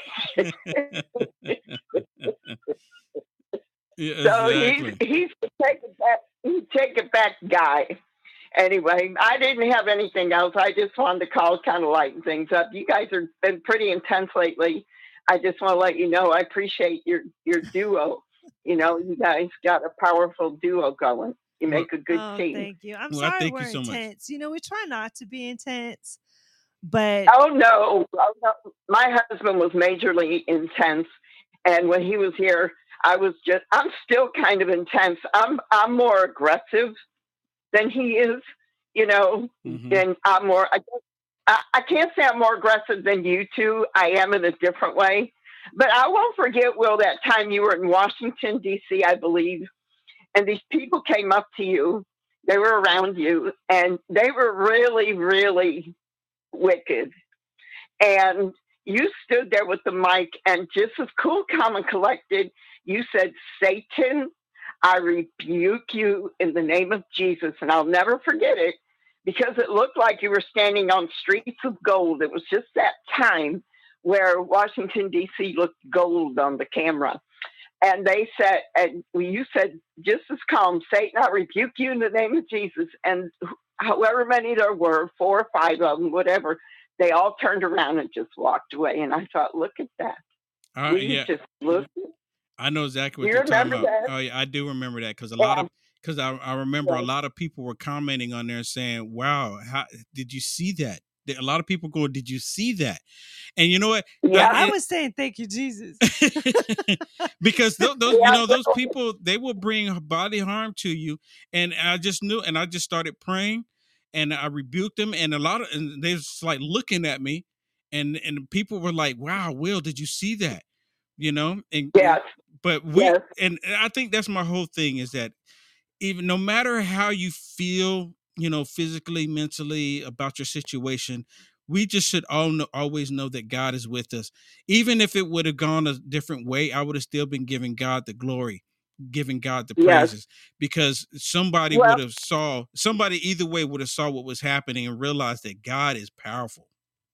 Yeah, so exactly. he's he's the take it back, he's take it back guy. Anyway, I didn't have anything else. I just wanted to call, kind of lighten things up. You guys have been pretty intense lately. I just want to let you know I appreciate your your duo. You know, you guys got a powerful duo going. You Well, make a good Oh, team. thank you. I'm well, I sorry thank we're you so much. intense. You know, we try not to be intense, but Oh no, oh, no. My husband was majorly intense, and when he was here, I was just. I'm still kind of intense. I'm I'm more aggressive than he is, you know, hmm and I'm more. I, I, I can't say I'm more aggressive than you two. I am in a different way, but I won't forget, Will, that time you were in Washington D C, I believe, and these people came up to you. They were around you, and they were really, really wicked. And you stood there with the mic, and just as cool, calm, and collected, you said, Satan, I rebuke you in the name of Jesus. And I'll never forget it because it looked like you were standing on streets of gold. It was just that time where Washington, D C looked gold on the camera. And they said, and you said, just as calm, Satan, I rebuke you in the name of Jesus. And however many there were, four or five of them, whatever, they all turned around and just walked away. And I thought, look at that. Uh, We yeah, just looked. I know exactly what You you're talking remember about. that? Oh, yeah, I do remember that because a lot Yeah. of because I, I remember a Yeah. lot of people were commenting on there saying, "Wow, how did you see that?" A lot of people go, "Did you see that?" And you know what? I, Yeah. I it, was saying thank you, Jesus. because those, those you Yeah. know those people, they will bring body harm to you, and I just knew, and I just started praying, and I rebuked them, and a lot of, and they was like looking at me, and and people were like, "Wow, Will, did you see that?" You know, and, and Yes. but we, Yes. and I think that's my whole thing is that even no matter how you feel, you know, physically, mentally about your situation, we just should all know, always know that God is with us. Even if it would have gone a different way, I would have still been giving God the glory, giving God the Yes. praises, because somebody Well, would have saw somebody either way would have saw what was happening and realized that God is powerful.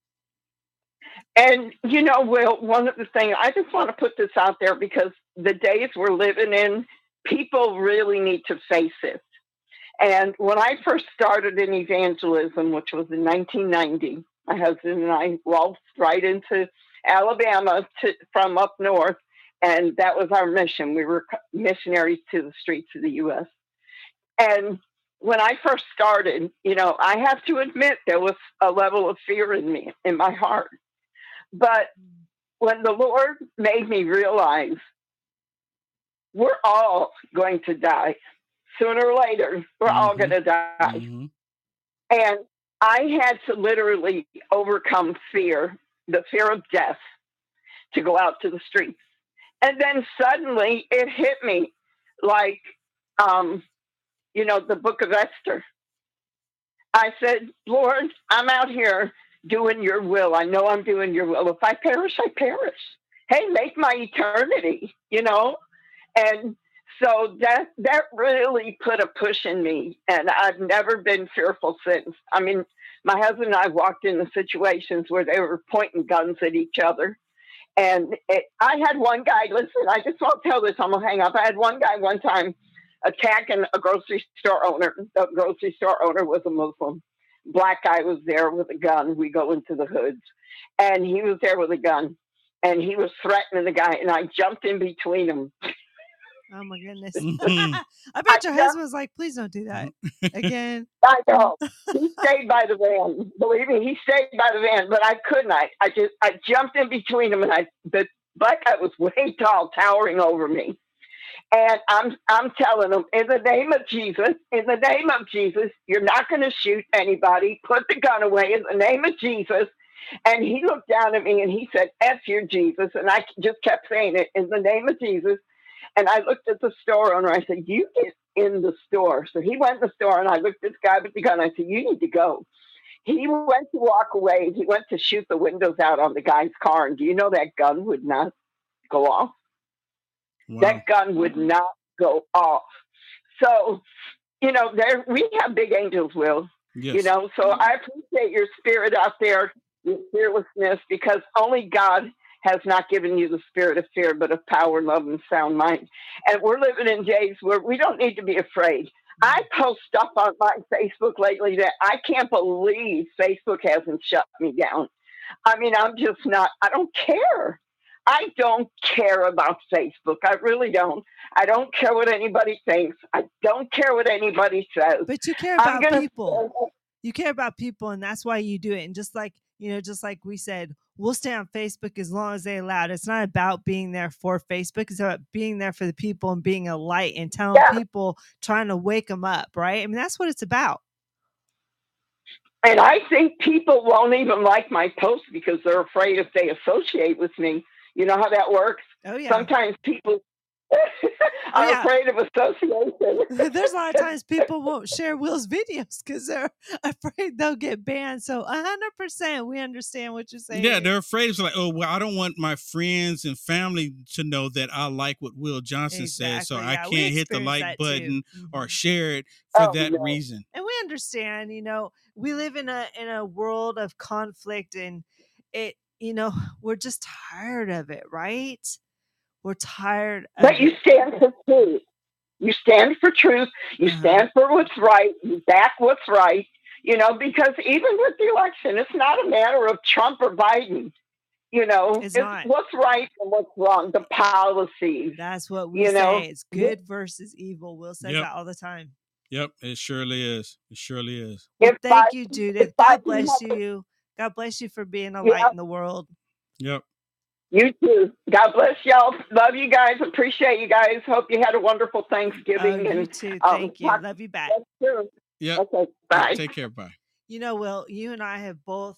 and you know, Will, one of the things I just want to put this out there because the days we're living in, people really need to face it. And when I first started in evangelism, which was in nineteen ninety, my husband and I waltzed right into Alabama to, from up north, and that was our mission. We were missionaries to the streets of the U S. And when I first started, you know, I have to admit there was a level of fear in me, in my heart. But when the Lord made me realize we're all going to die sooner or later, we're all going Mm-hmm. to die. Mm-hmm. And I had to literally overcome fear, the fear of death, to go out to the streets. And then suddenly it hit me like, um, you know, the book of Esther. I said, Lord, I'm out here doing your will. I know I'm doing your will. If I perish, I perish. Hey, make my eternity, you know? And so that that really put a push in me. And I've never been fearful since. I mean, my husband and I walked into situations where they were pointing guns at each other. And it, I had one guy, listen, I just won't tell this, I'm going to hang up. I had one guy one time attacking a grocery store owner. The grocery store owner was a Muslim. Black guy was there with a gun. We go into the hoods. And he was there with a gun. And he was threatening the guy. And I jumped in between them. Oh my goodness. Mm-hmm. I bet I your jumped, husband was like, please don't do that again. I know. He stayed by the van. Believe me, he stayed by the van, but I couldn't. I, I just I jumped in between them, and I the black guy was way tall, towering over me. And I'm I'm telling him, in the name of Jesus, in the name of Jesus, you're not going to shoot anybody. Put the gun away in the name of Jesus. And he looked down at me and he said, F you, Jesus. And I just kept saying it, in the name of Jesus. And I looked at the store owner. I said, you get in the store. So he went in the store, and I looked at this guy with the gun. I said, you need to go. he went to walk away. He went to shoot the windows out on the guy's car. And do you know that gun would not go off? Wow. That gun would not go off. So, you know, there we have big angels, Will. Yes. You know, so I appreciate your spirit out there, your fearlessness, because only God has not given you the spirit of fear, but of power, love, and sound mind. And we're living in days where we don't need to be afraid. I post stuff on my Facebook lately that I can't believe Facebook hasn't shut me down. I mean, I'm just not, I don't care. I don't care about Facebook. I really don't. I don't care what anybody thinks. I don't care what anybody says. But you care about people. You care about people, and that's why you do it. And just like, you know, just like we said, we'll stay on Facebook as long as they allow it. It's not about being there for Facebook. It's about being there for the people and being a light and telling yeah. people, trying to wake them up, right? I mean, that's what it's about. And I think people won't even like my posts because they're afraid if they associate with me. You know how that works? Oh, yeah. Sometimes people are oh, yeah. afraid of association. There's a lot of times people won't share Will's videos because they're afraid they'll get banned. So one hundred percent we understand what you're saying. Yeah, they're afraid. It's like, oh, well, I don't want my friends and family to know that I like what Will Johnson exactly. says, so yeah, I can't hit the like button mm-hmm. or share it for oh, that yeah. reason. And we understand, you know, we live in a in a world of conflict, and it, you know, we're just tired of it, right? We're tired of But you stand for truth. You stand for truth. You uh-huh. stand for what's right. You back what's right. You know, because even with the election, it's not a matter of Trump or Biden. You know, it's, it's what's right and what's wrong, the policies. That's what we you say. Know? It's good versus evil. Will says yep. that all the time. Yep, it surely is. It surely is. Well, thank I, you, Judith. God bless you. God bless you for being a light yep. in the world. Yep. You too. God bless y'all. Love you guys. Appreciate you guys. Hope you had a wonderful Thanksgiving. Oh, you and, too. Thank um, you. Love you back. Yeah. Okay. Bye. Take care. Bye. You know, Will, you and I have both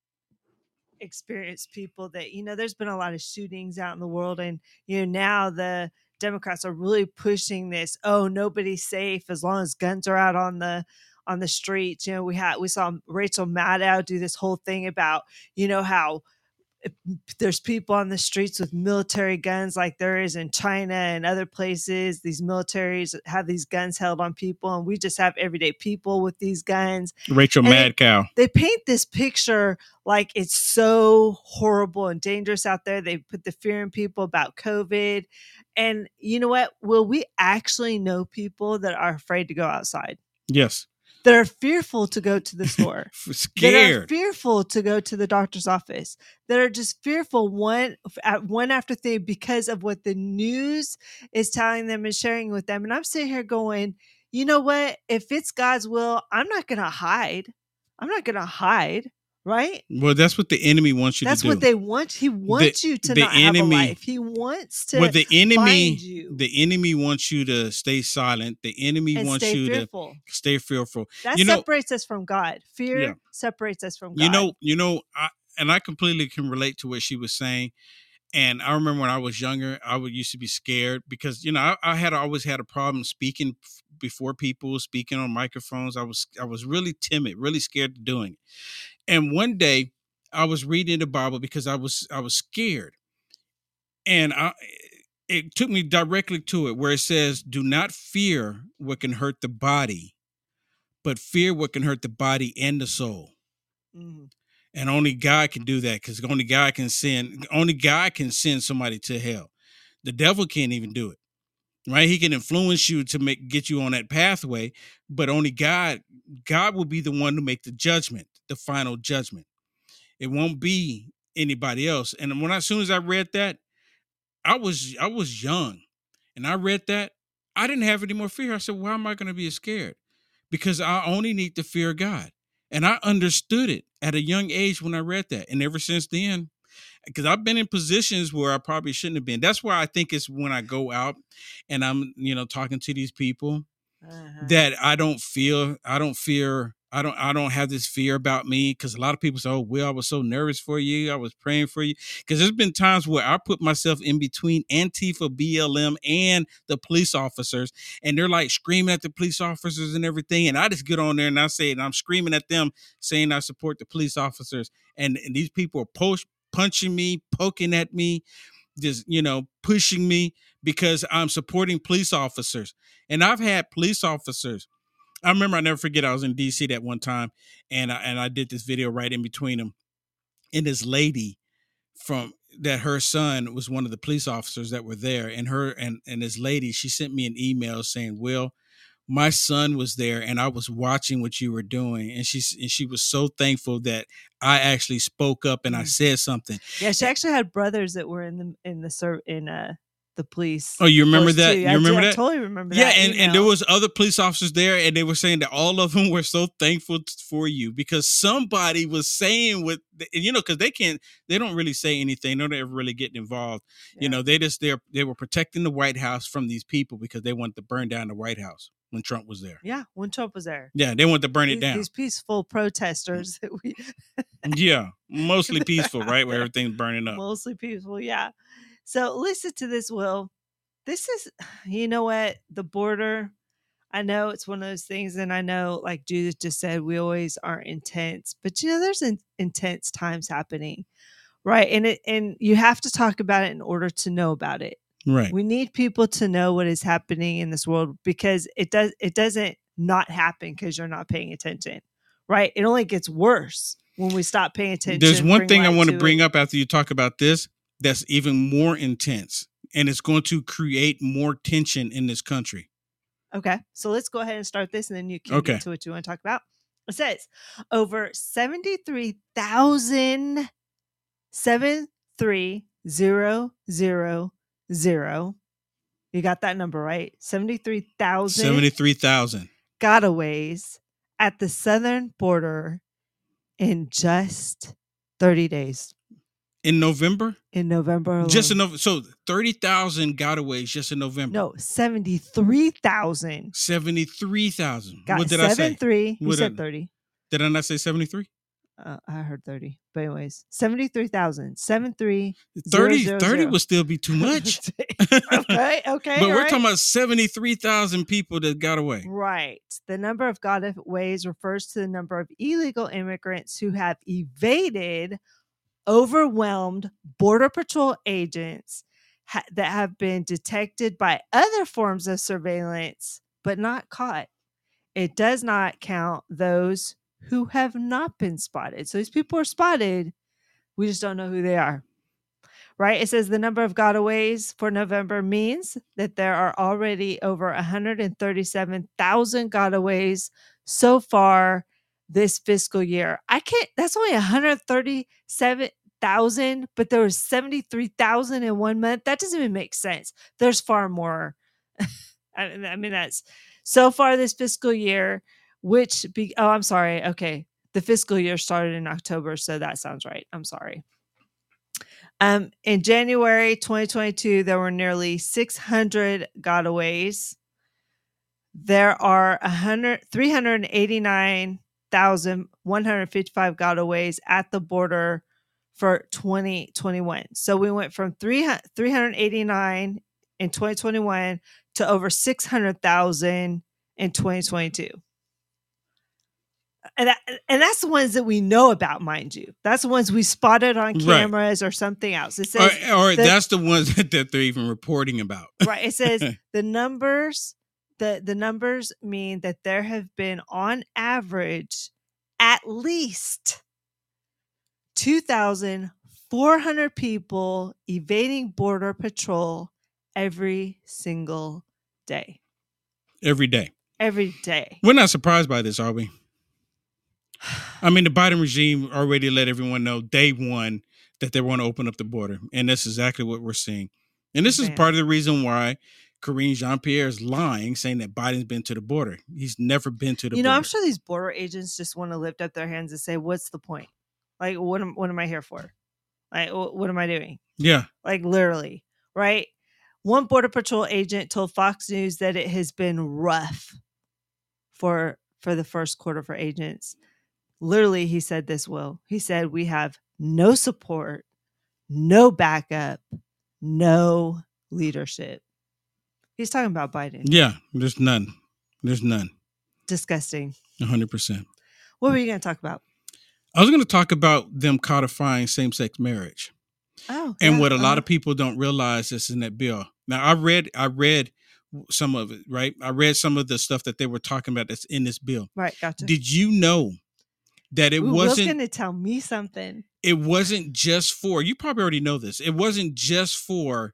experienced people that, you know, there's been a lot of shootings out in the world, and, you know, now the Democrats are really pushing this, oh, nobody's safe as long as guns are out on the on the streets. You know, we had we saw Rachel Maddow do this whole thing about, you know, how there's people on the streets with military guns like there is in China and other places. These militaries have these guns held on people, and we just have everyday people with these guns. Rachel Maddow. They, they paint this picture like it's so horrible and dangerous out there. They put the fear in people about COVID. And you know what? Will we actually know people that are afraid to go outside? Yes. That are fearful to go to the store, scared, that are fearful to go to the doctor's office, that are just fearful one at one after thing because of what the news is telling them and sharing with them. And I'm sitting here going, you know what? If it's God's will, I'm not going to hide. I'm not going to hide. Right? Well, that's what the enemy wants you that's to do. That's what they want. He wants the, you to not enemy, have a life. He wants to well, the enemy, find you. The enemy wants you to stay silent. The enemy and wants you fearful. to stay fearful. That you separates know, us from God. Fear yeah. separates us from God. You know, you know, I, and I completely can relate to what she was saying. And I remember when I was younger, I would used to be scared because, you know, I, I had always had a problem speaking before people, speaking on microphones. I was I was really timid, really scared of doing it. And one day I was reading the Bible because I was I was scared. And I it took me directly to it where it says, do not fear what can hurt the body, but fear what can hurt the body and the soul. Mm-hmm. And only God can do that because only God can send, only God can send somebody to hell. The devil can't even do it, right? He can influence you to make get you on that pathway, but only God, God will be the one to make the judgment, the final judgment. It won't be anybody else. And when I, as soon as I read that, I was I was young, and I read that, I didn't have any more fear. I said, why am I going to be scared? Because I only need to fear God. And I understood it at a young age when I read that. And ever since then, because I've been in positions where I probably shouldn't have been. That's why I think it's when I go out and I'm, you know, talking to these people uh-huh. that I don't feel, I don't fear I don't I don't have this fear about me, because a lot of people say, oh, Will, I was so nervous for you. I was praying for you. Because there's been times where I put myself in between Antifa, B L M, and the police officers, and they're like screaming at the police officers and everything. And I just get on there and I say, and I'm screaming at them saying I support the police officers. And, and these people are post, punching me, poking at me, just, you know, pushing me because I'm supporting police officers. And I've had police officers. I remember, I never forget, I was in D C that one time, and I, and I did this video right in between them. And this lady from that, her son was one of the police officers that were there, and her and, and this lady, she sent me an email saying, Will, my son was there and I was watching what you were doing. And she, and she was so thankful that I actually spoke up and I said something. Yeah, she actually had brothers that were in the in the ser- in uh the police. Oh, you remember that? Too. You I remember do, that? I totally remember yeah, that. Yeah, and, email. and there was other police officers there, and they were saying that all of them were so thankful t- for you because somebody was saying what, the, you know, because they can't, they don't really say anything. They're never really getting involved. Yeah. You know, they just, they they were protecting the White House from these people because they wanted to burn down the White House when Trump was there. Yeah, when Trump was there. Yeah, they wanted to burn these, it down. These peaceful protesters that we. Yeah, mostly peaceful, right? Where everything's burning up. Mostly peaceful, yeah. So listen to this, Will. This is, you know what, the border, I know it's one of those things, and I know, like Judith just said, we always are intense, but you know, there's in, intense times happening, right? And it, and you have to talk about it in order to know about it. Right. We need people to know what is happening in this world, because it does, it doesn't not happen because you're not paying attention, right? It only gets worse when we stop paying attention. There's one thing I want to to bring it. up after you talk about this that's even more intense, and it's going to create more tension in this country. Okay, so let's go ahead and start this, and then you can okay. get to what you want to talk about. It says over seventy-three thousand, seven three zero zero zero. You got that number right? seventy-three thousand. seventy-three thousand. Gotaways at the southern border in just thirty days. In November? In November alone. Just in November. So thirty thousand gotaways just in November. No, seventy-three thousand. seventy-three thousand. Got What did I say? seventy-three. You what said did, thirty. Did I not say seventy-three? Uh, I heard thirty. But anyways, seventy-three thousand. seventy-three. thirty, thirty would still be too much. okay, okay. But we're right. talking about seventy-three thousand people that got away. Right. The number of gotaways refers to the number of illegal immigrants who have evaded overwhelmed Border Patrol agents ha- that have been detected by other forms of surveillance, but not caught. It does not count those who have not been spotted. So these people are spotted. We just don't know who they are. Right? It says the number of gotaways for November means that there are already over one hundred thirty-seven thousand gotaways so far this fiscal year. I can't, that's only one hundred thirty-seven thousand, but there was seventy-three thousand in one month. That doesn't even make sense. There's far more. I, I mean, that's so far this fiscal year, which be, oh, I'm sorry. Okay. The fiscal year started in October. So that sounds right. I'm sorry. Um, in January twenty twenty-two, there were nearly six hundred gotaways. There are one hundred, three hundred eighty-nine thousand one hundred fifty-five gotaways at the border for twenty twenty-one. So we went from three hundred eighty-nine in twenty twenty-one to over six hundred thousand in twenty twenty-two. And that, and that's the ones that we know about, mind you. That's the ones we spotted on cameras right. or something else. It says, or, or the, that's the ones that, that they're even reporting about. Right. It says the numbers, the, the numbers mean that there have been on average at least two thousand four hundred people evading Border Patrol every single day. Every day. Every day. We're not surprised by this, are we? I mean, the Biden regime already let everyone know day one that they want to open up the border. And that's exactly what we're seeing. And this Man. is part of the reason why Karine Jean-Pierre is lying, saying that Biden's been to the border. He's never been to the you border. You know, I'm sure these border agents just want to lift up their hands and say, what's the point? Like, what am, what am I here for? Like, what am I doing? Yeah. Like, literally, right? One Border Patrol agent told Fox News that it has been rough for for the first quarter for agents. Literally, he said this, Will. He said, we have no support, no backup, no leadership. He's talking about Biden. Yeah, there's none. There's none. Disgusting. one hundred percent. What were you going to talk about? I was going to talk about them codifying same-sex marriage. Oh, and yeah, what a lot uh-huh. of people don't realize is in that bill. Now, I read, I read some of it, right? I read some of the stuff that they were talking about that's in this bill. Right, gotcha. Did you know that it Ooh, Will's wasn't? going to tell me something. It wasn't just for. You probably already know this. It wasn't just for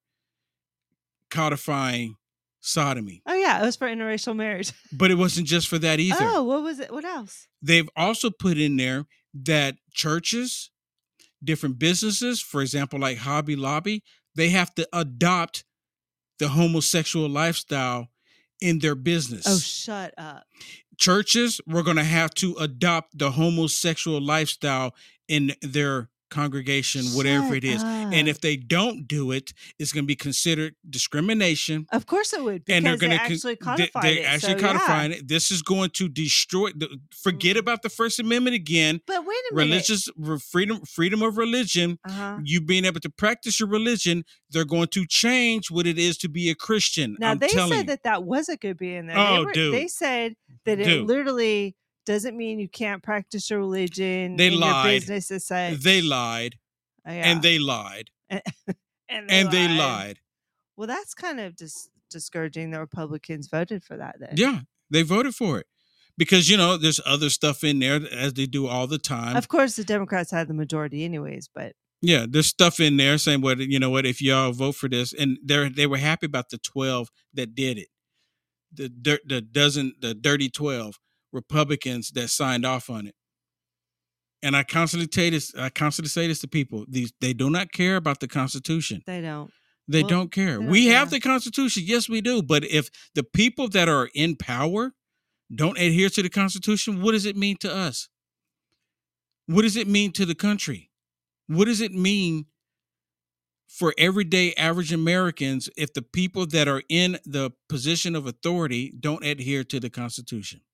codifying sodomy. Oh yeah, it was for interracial marriage. But it wasn't just for that either. Oh, what was it? What else? They've also put in there that churches, different businesses, for example, like Hobby Lobby, they have to adopt the homosexual lifestyle in their business. Oh, shut up. Churches were going to have to adopt the homosexual lifestyle in their congregation, whatever Shut it is. up. And if they don't do it, it's going to be considered discrimination. Of course it would, because And they're going they to actually they, codified they're it. actually so, codifying yeah. it. This is going to destroy. The, forget Mm. about the First Amendment again. But wait a minute. Religious re- freedom, freedom of religion. Uh-huh. You being able to practice your religion. They're going to change what it is to be a Christian. Now, I'm they telling said you. that that wasn't going to be in there. Oh, they, were, dude. they said that it Dude. literally doesn't mean you can't practice your religion They in lied. your business as such. They lied. Oh, yeah. And they lied. and they, And they lied. lied. Well, that's kind of dis- discouraging. The Republicans voted for that then. Yeah, they voted for it. Because, you know, there's other stuff in there, as they do all the time. Of course, the Democrats had the majority anyways, but Yeah, there's stuff in there saying, "What you know? What if y'all vote for this?" And they they were happy about the twelve that did it, the dirt, the dozen, the dirty twelve Republicans that signed off on it. And I constantly say this, I constantly say this to people: these they do not care about the Constitution. they don't. They Well, don't care. they don't, We have yeah. the Constitution, yes, we do. But if the people that are in power don't adhere to the Constitution, what does it mean to us? What does it mean to the country? What does it mean for everyday average Americans if the people that are in the position of authority don't adhere to the Constitution?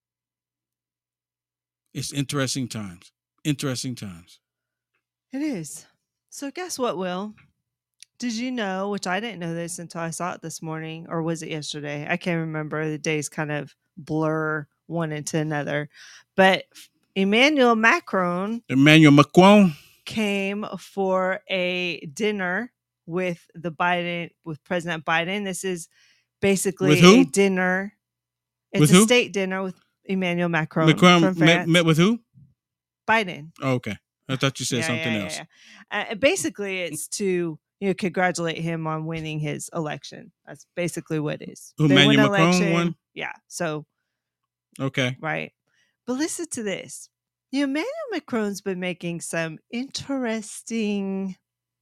It's interesting times. Interesting times. It is. So guess what, Will? Did you know, which I didn't know this until I saw it this morning, or was it yesterday? I can't remember. The days kind of blur one into another. But Emmanuel Macron Emmanuel Macron. came for a dinner with the Biden, with President Biden. This is basically With who? a dinner. It's With a who? state dinner with Emmanuel Macron, Macron from met, France. met with who? Biden. Oh, okay. I thought you said Yeah, something yeah, else. yeah, yeah. Uh, basically, it's to you know congratulate him on winning his election. That's basically what it is. Who, They win Emmanuel an Macron election. won? Yeah. So Okay. right, but listen to this. You know, Emmanuel Macron's been making some interesting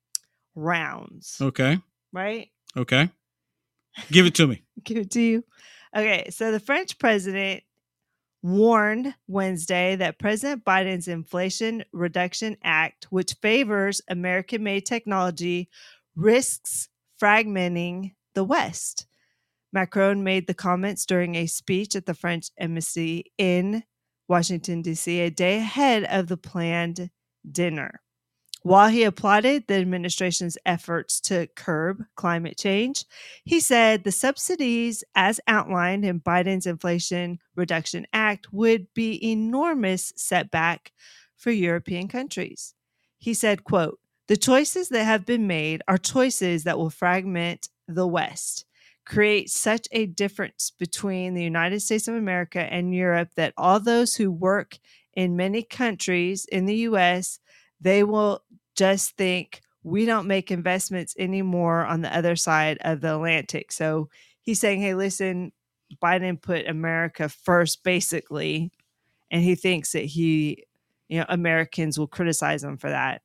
rounds. Okay. Right? Okay. Give it to me. Give it to you. Okay, so the French president warned Wednesday that President Biden's Inflation Reduction Act, which favors American-made technology, risks fragmenting the West. Macron made the comments during a speech at the French embassy in Washington, D C, a day ahead of the planned dinner. While he applauded the administration's efforts to curb climate change, he said the subsidies as outlined in Biden's Inflation Reduction Act would be enormous setback for European countries. He said, quote, "The choices that have been made are choices that will fragment the West, create such a difference between the United States of America and Europe that all those who work in many countries in the U S, they will just think we don't make investments anymore on the other side of the Atlantic." So he's saying, hey, listen, Biden put America first, basically, and he thinks that he, you know, Americans will criticize him for that.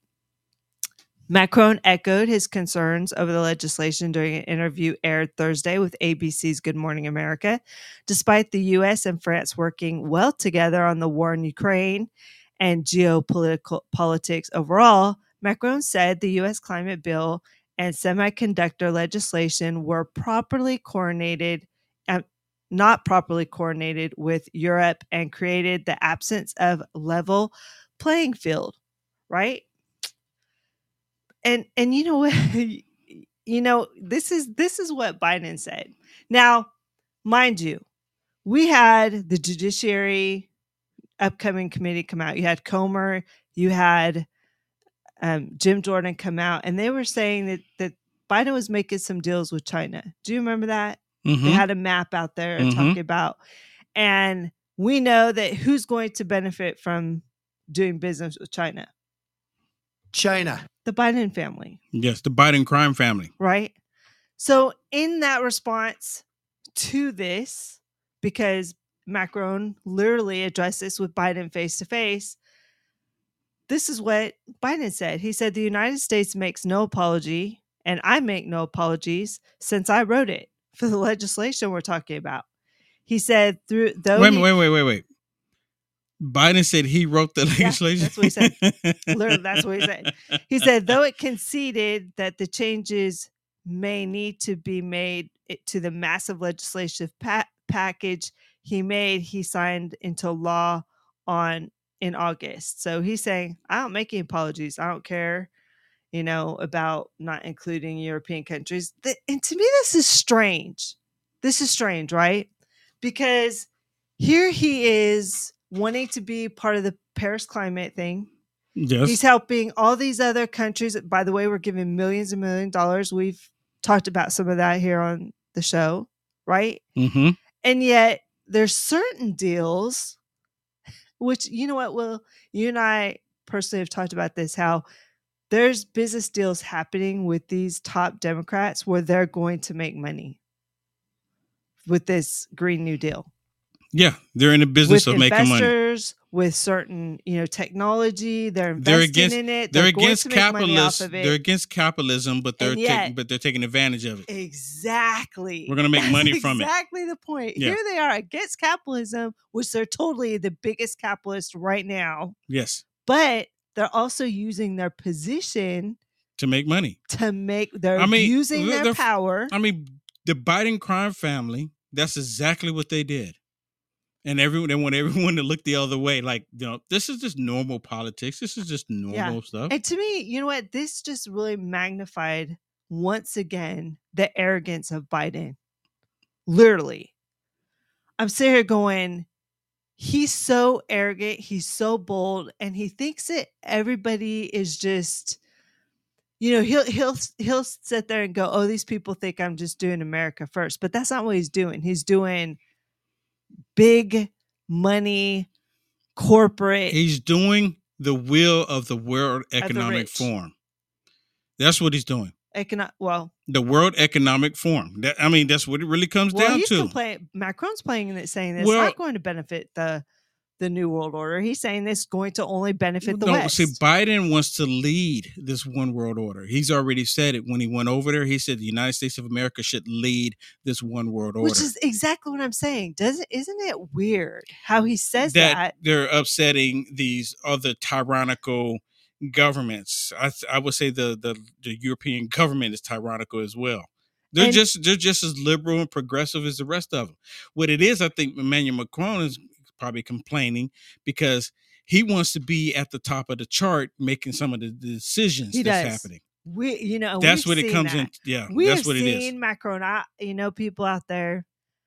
Macron echoed his concerns over the legislation during an interview aired Thursday with A B C's Good Morning America. Despite the U S and France working well together on the war in Ukraine and geopolitical politics overall, Macron said the U S climate bill and semiconductor legislation were properly coordinated, uh, not properly coordinated with Europe and created the absence of level playing field, right? And and you know what? you know, this is this is what Biden said. Now, mind you, we had the Judiciary upcoming committee come out. You had Comer, you had um, Jim Jordan come out, and they were saying that that Biden was making some deals with China. Do you remember that? Mm-hmm. They had a map out there Mhm. talking about, and we know that who's going to benefit from doing business with China? China. The Biden family, Yes, the Biden crime family. right? So in that response to this, because Macron literally addressed this with Biden face to face, this is what Biden said. He said, the United States makes no apology, and I make no apologies since I wrote it for the legislation we're talking about. He said, through though Wait, he, wait, wait, wait, wait. Biden said he wrote the Yeah, legislation. that's what he said. Literally, that's what he said. He said, though it conceded that the changes may need to be made it- to the massive legislative pa- package he made, he signed into law on in August. So he's saying, I don't make any apologies. I don't care, you know, about not including European countries. Th- And to me, this is strange. This is strange, right? Because here he is wanting to be part of the Paris climate thing. Yes. He's helping all these other countries. By the way, we're giving millions and millions of dollars. We've talked about some of that here on the show, right? Mm-hmm. And yet there's certain deals, which, you know what, Will, you and I personally have talked about this, how there's business deals happening with these top Democrats where they're going to make money with this Green New Deal. Yeah, they're in the business With of making money. investors, with certain, you know, technology, they're They're investing against. in it. They're, They're, going against to make money off capitalism. of it. They're against capitalism, but they're And yet- taking, but they're taking advantage of it. Exactly. We're gonna make That's money from it. Exactly the point. Yeah. Here they are against capitalism, which they're totally the biggest capitalist right now, Yes, but they're also using their position to make money. to make. They're I mean, using they're- their they're- power. I mean, the Biden crime family. That's exactly what they did. And everyone, they want everyone to look the other way. Like, you know, this is just normal politics. This is just normal Yeah. stuff. And to me, you know what? This just really magnified once again the arrogance of Biden. Literally. I'm sitting here going, he's so arrogant, he's so bold, and he thinks that everybody is just, you know, he'll he'll he'll sit there and go, oh, these people think I'm just doing America first. But that's not what he's doing. He's doing big money, corporate. He's doing the will of the World the Economic rich. Forum. That's what he's doing. Econo- well, The World Economic Forum. That, I mean, that's what it really comes well, down he's to. complaining. Macron's playing it, saying this Well- not going to benefit the the New World Order. He's saying this is going to only benefit the no, West. see, Biden wants to lead this one world order. He's already said it when he went over there. He said the United States of America should lead this one world order. Which is exactly what I'm saying. Doesn't isn't it weird how he says that? that they're upsetting these other tyrannical governments. I th- I would say the, the the European government is tyrannical as well. They're And- just they're just as liberal and progressive as the rest of them. What it is, I think Emmanuel Macron is probably complaining because he wants to be at the top of the chart, making some of the decisions He that's does. happening. We, you know, That's we've what it seen comes that. in. Yeah, We that's have what it seen is. Macron. I, you know, people out there.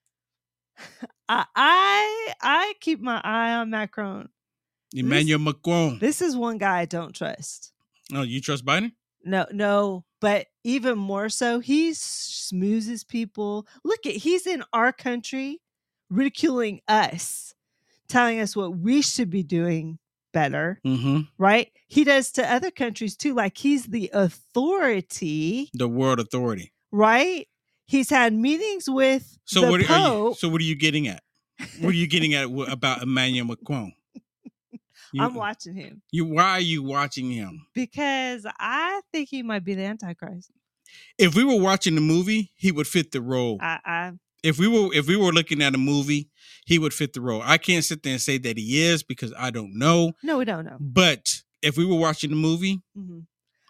I, I I keep my eye on Macron. Emmanuel Macron. This is one guy I don't trust. Oh, you trust Biden? No, no, but even more so, he smoozes people. Look at he's in our country, ridiculing us, telling us what we should be doing better. Mm-hmm. Right? He does to other countries too. Like he's the authority, The world authority. right? He's had meetings with So the what are you? Pope. So what are you getting at? What are you getting at w- about Emmanuel Macron? You, I'm watching him you. Why are you watching him? because I think he might be the Antichrist. If we were watching the movie, he would fit the role. I, I If we were, if we were looking at a movie, he would fit the role. I can't sit there and say that he is because I don't know. no, we don't know. But if we were watching the movie, hmm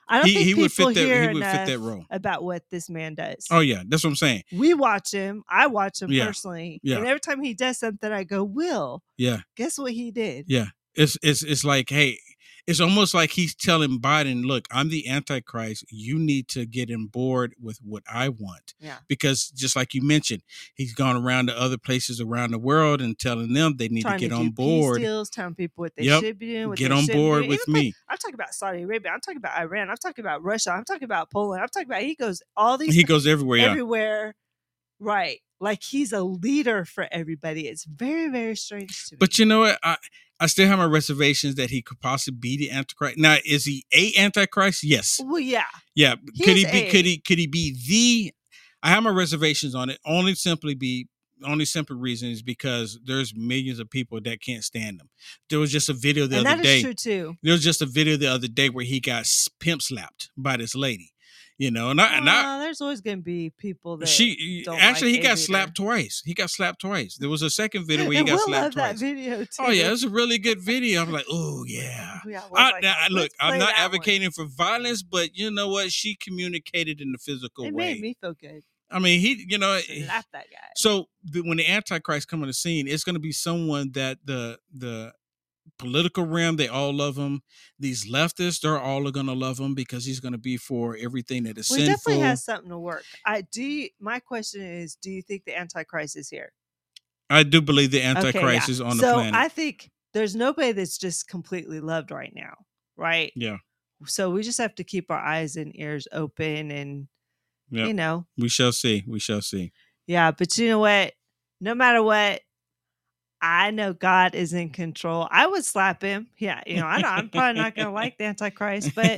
I don't He think he would people fit that. hear He would fit enough that role. about what this man does. Oh yeah, that's what I'm saying. We watch him. I watch him Yeah. personally, Yeah. and every time he does something, I go, "Will, Yeah, guess what he did?" yeah. It's it's it's like, hey, it's almost like he's telling Biden, look, I'm the Antichrist. You need to get on board with what I want. Yeah. Because just like you mentioned, he's gone around to other places around the world and telling them they need Trying to get to on do board. peace deals, telling people what they Yep. should be doing, what Get they on shouldn't be board doing. with Even like- me. I'm talking about Saudi Arabia. I'm talking about Iran. I'm talking about Russia. I'm talking about Poland. I'm talking about he goes all these He goes everywhere. Yeah. everywhere, right? Like he's a leader for everybody. It's very, very strange to me. But you know what? I, I still have my reservations that he could possibly be the Antichrist. Now, is he a Antichrist? Yes. well, yeah, Yeah. He could is he be? a- Could he? Could he be the? I have my reservations on it. Only simply be. Only simple reason is because there's millions of people that can't stand him. There was just a video the and other that day. is true too. There was just a video the other day where he got s- pimp slapped by this lady. You know, and I, and I Uh, there's always going to be people that she don't actually like he a got leader. slapped twice. He got slapped twice. There was a second video where he And got Will slapped loved that twice. video too. Oh yeah, it was a really good video. I'm like, oh yeah. Yeah, Will's I, like, now, "Oh, look, let's I'm play not that one." advocating for violence, but you know what? She communicated in a physical It way. made me feel good. I mean, he, you know, Slap that guy. so the, when the Antichrist come on the scene, it's going to be someone that the the political realm, they all love him. These leftists, they're all going to love him because he's going to be for everything that is Well, he sinful. definitely has something to work. I do. You, my question is, do you think the Antichrist is here? I do believe the Antichrist Okay, yeah. is on so the planet. I think there's nobody that's just completely loved right now, right? Yeah. So we just have to keep our eyes and ears open, and Yeah. you know, We shall see. We shall see. yeah. But you know what? No matter what, I know God is in control. I would slap him. Yeah, you know, I know I'm probably not gonna like the Antichrist, but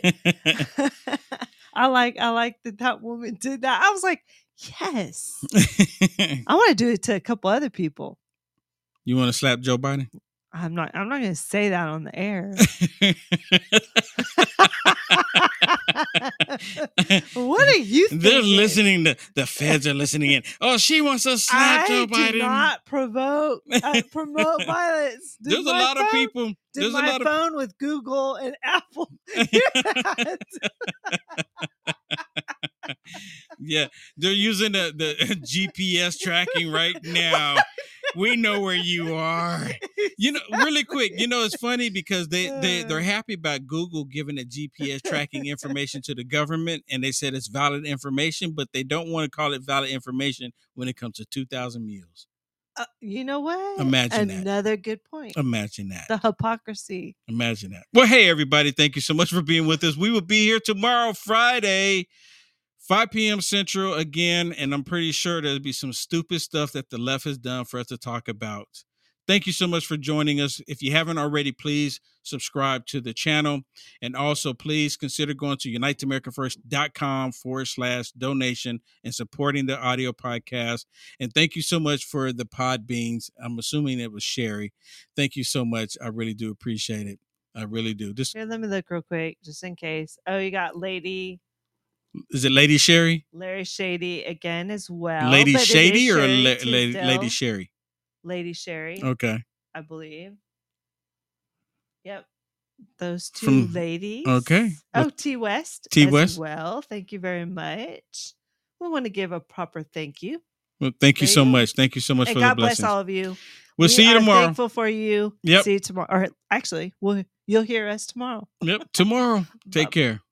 I like I like that that woman did that. I was like, yes, I want to do it to a couple other people. You want to slap Joe Biden? I'm not. I'm not going to say that on the air. What are you thinking? They're listening. To, the feds are listening in. Oh, she wants to slap I Joe do Biden. not provoke uh, promote violence. Did There's a my lot of phone- people. Did There's my a lot of phone with Google and Apple hear that? yeah. They're using the the G P S tracking right now. We know where you are. You know, really quick. You know, it's funny because they they they're happy about Google giving the G P S tracking information to the government, and they said it's valid information, but they don't want to call it valid information when it comes to two thousand meals. Uh, you know what? Imagine that. Another good point. Imagine that. The hypocrisy. Imagine that. Well, hey, everybody. Thank you so much for being with us. We will be here tomorrow, Friday, five p.m. Central again. And I'm pretty sure there'll be some stupid stuff that the left has done for us to talk about. Thank you so much for joining us. If you haven't already, please subscribe to the channel. And also, please consider going to uniteamericanfirst.com forward slash donation and supporting the audio podcast. And thank you so much for the pod beans. I'm assuming it was Sherry. Thank you so much. I really do appreciate it. I really do. This Here, let me look real quick, just in case. Oh, you got Lady is it Lady Sherry? Larry Shady again as well. Lady but it is Shady or Sherry La- Lady, Tisdale. Lady Sherry? Lady Sherry, Okay. I believe. Yep. Those two From- ladies. okay. Oh, T West. T as West. Well, thank you very much. We want to give a proper thank you. Well, thank you There you so go. much. Thank you so much And for God the bless blessings. all of you. We'll We see you are tomorrow. Thankful for you. Yep. See you tomorrow. Or actually, we'll, you'll hear us tomorrow. Yep. Tomorrow. Take Bye. care.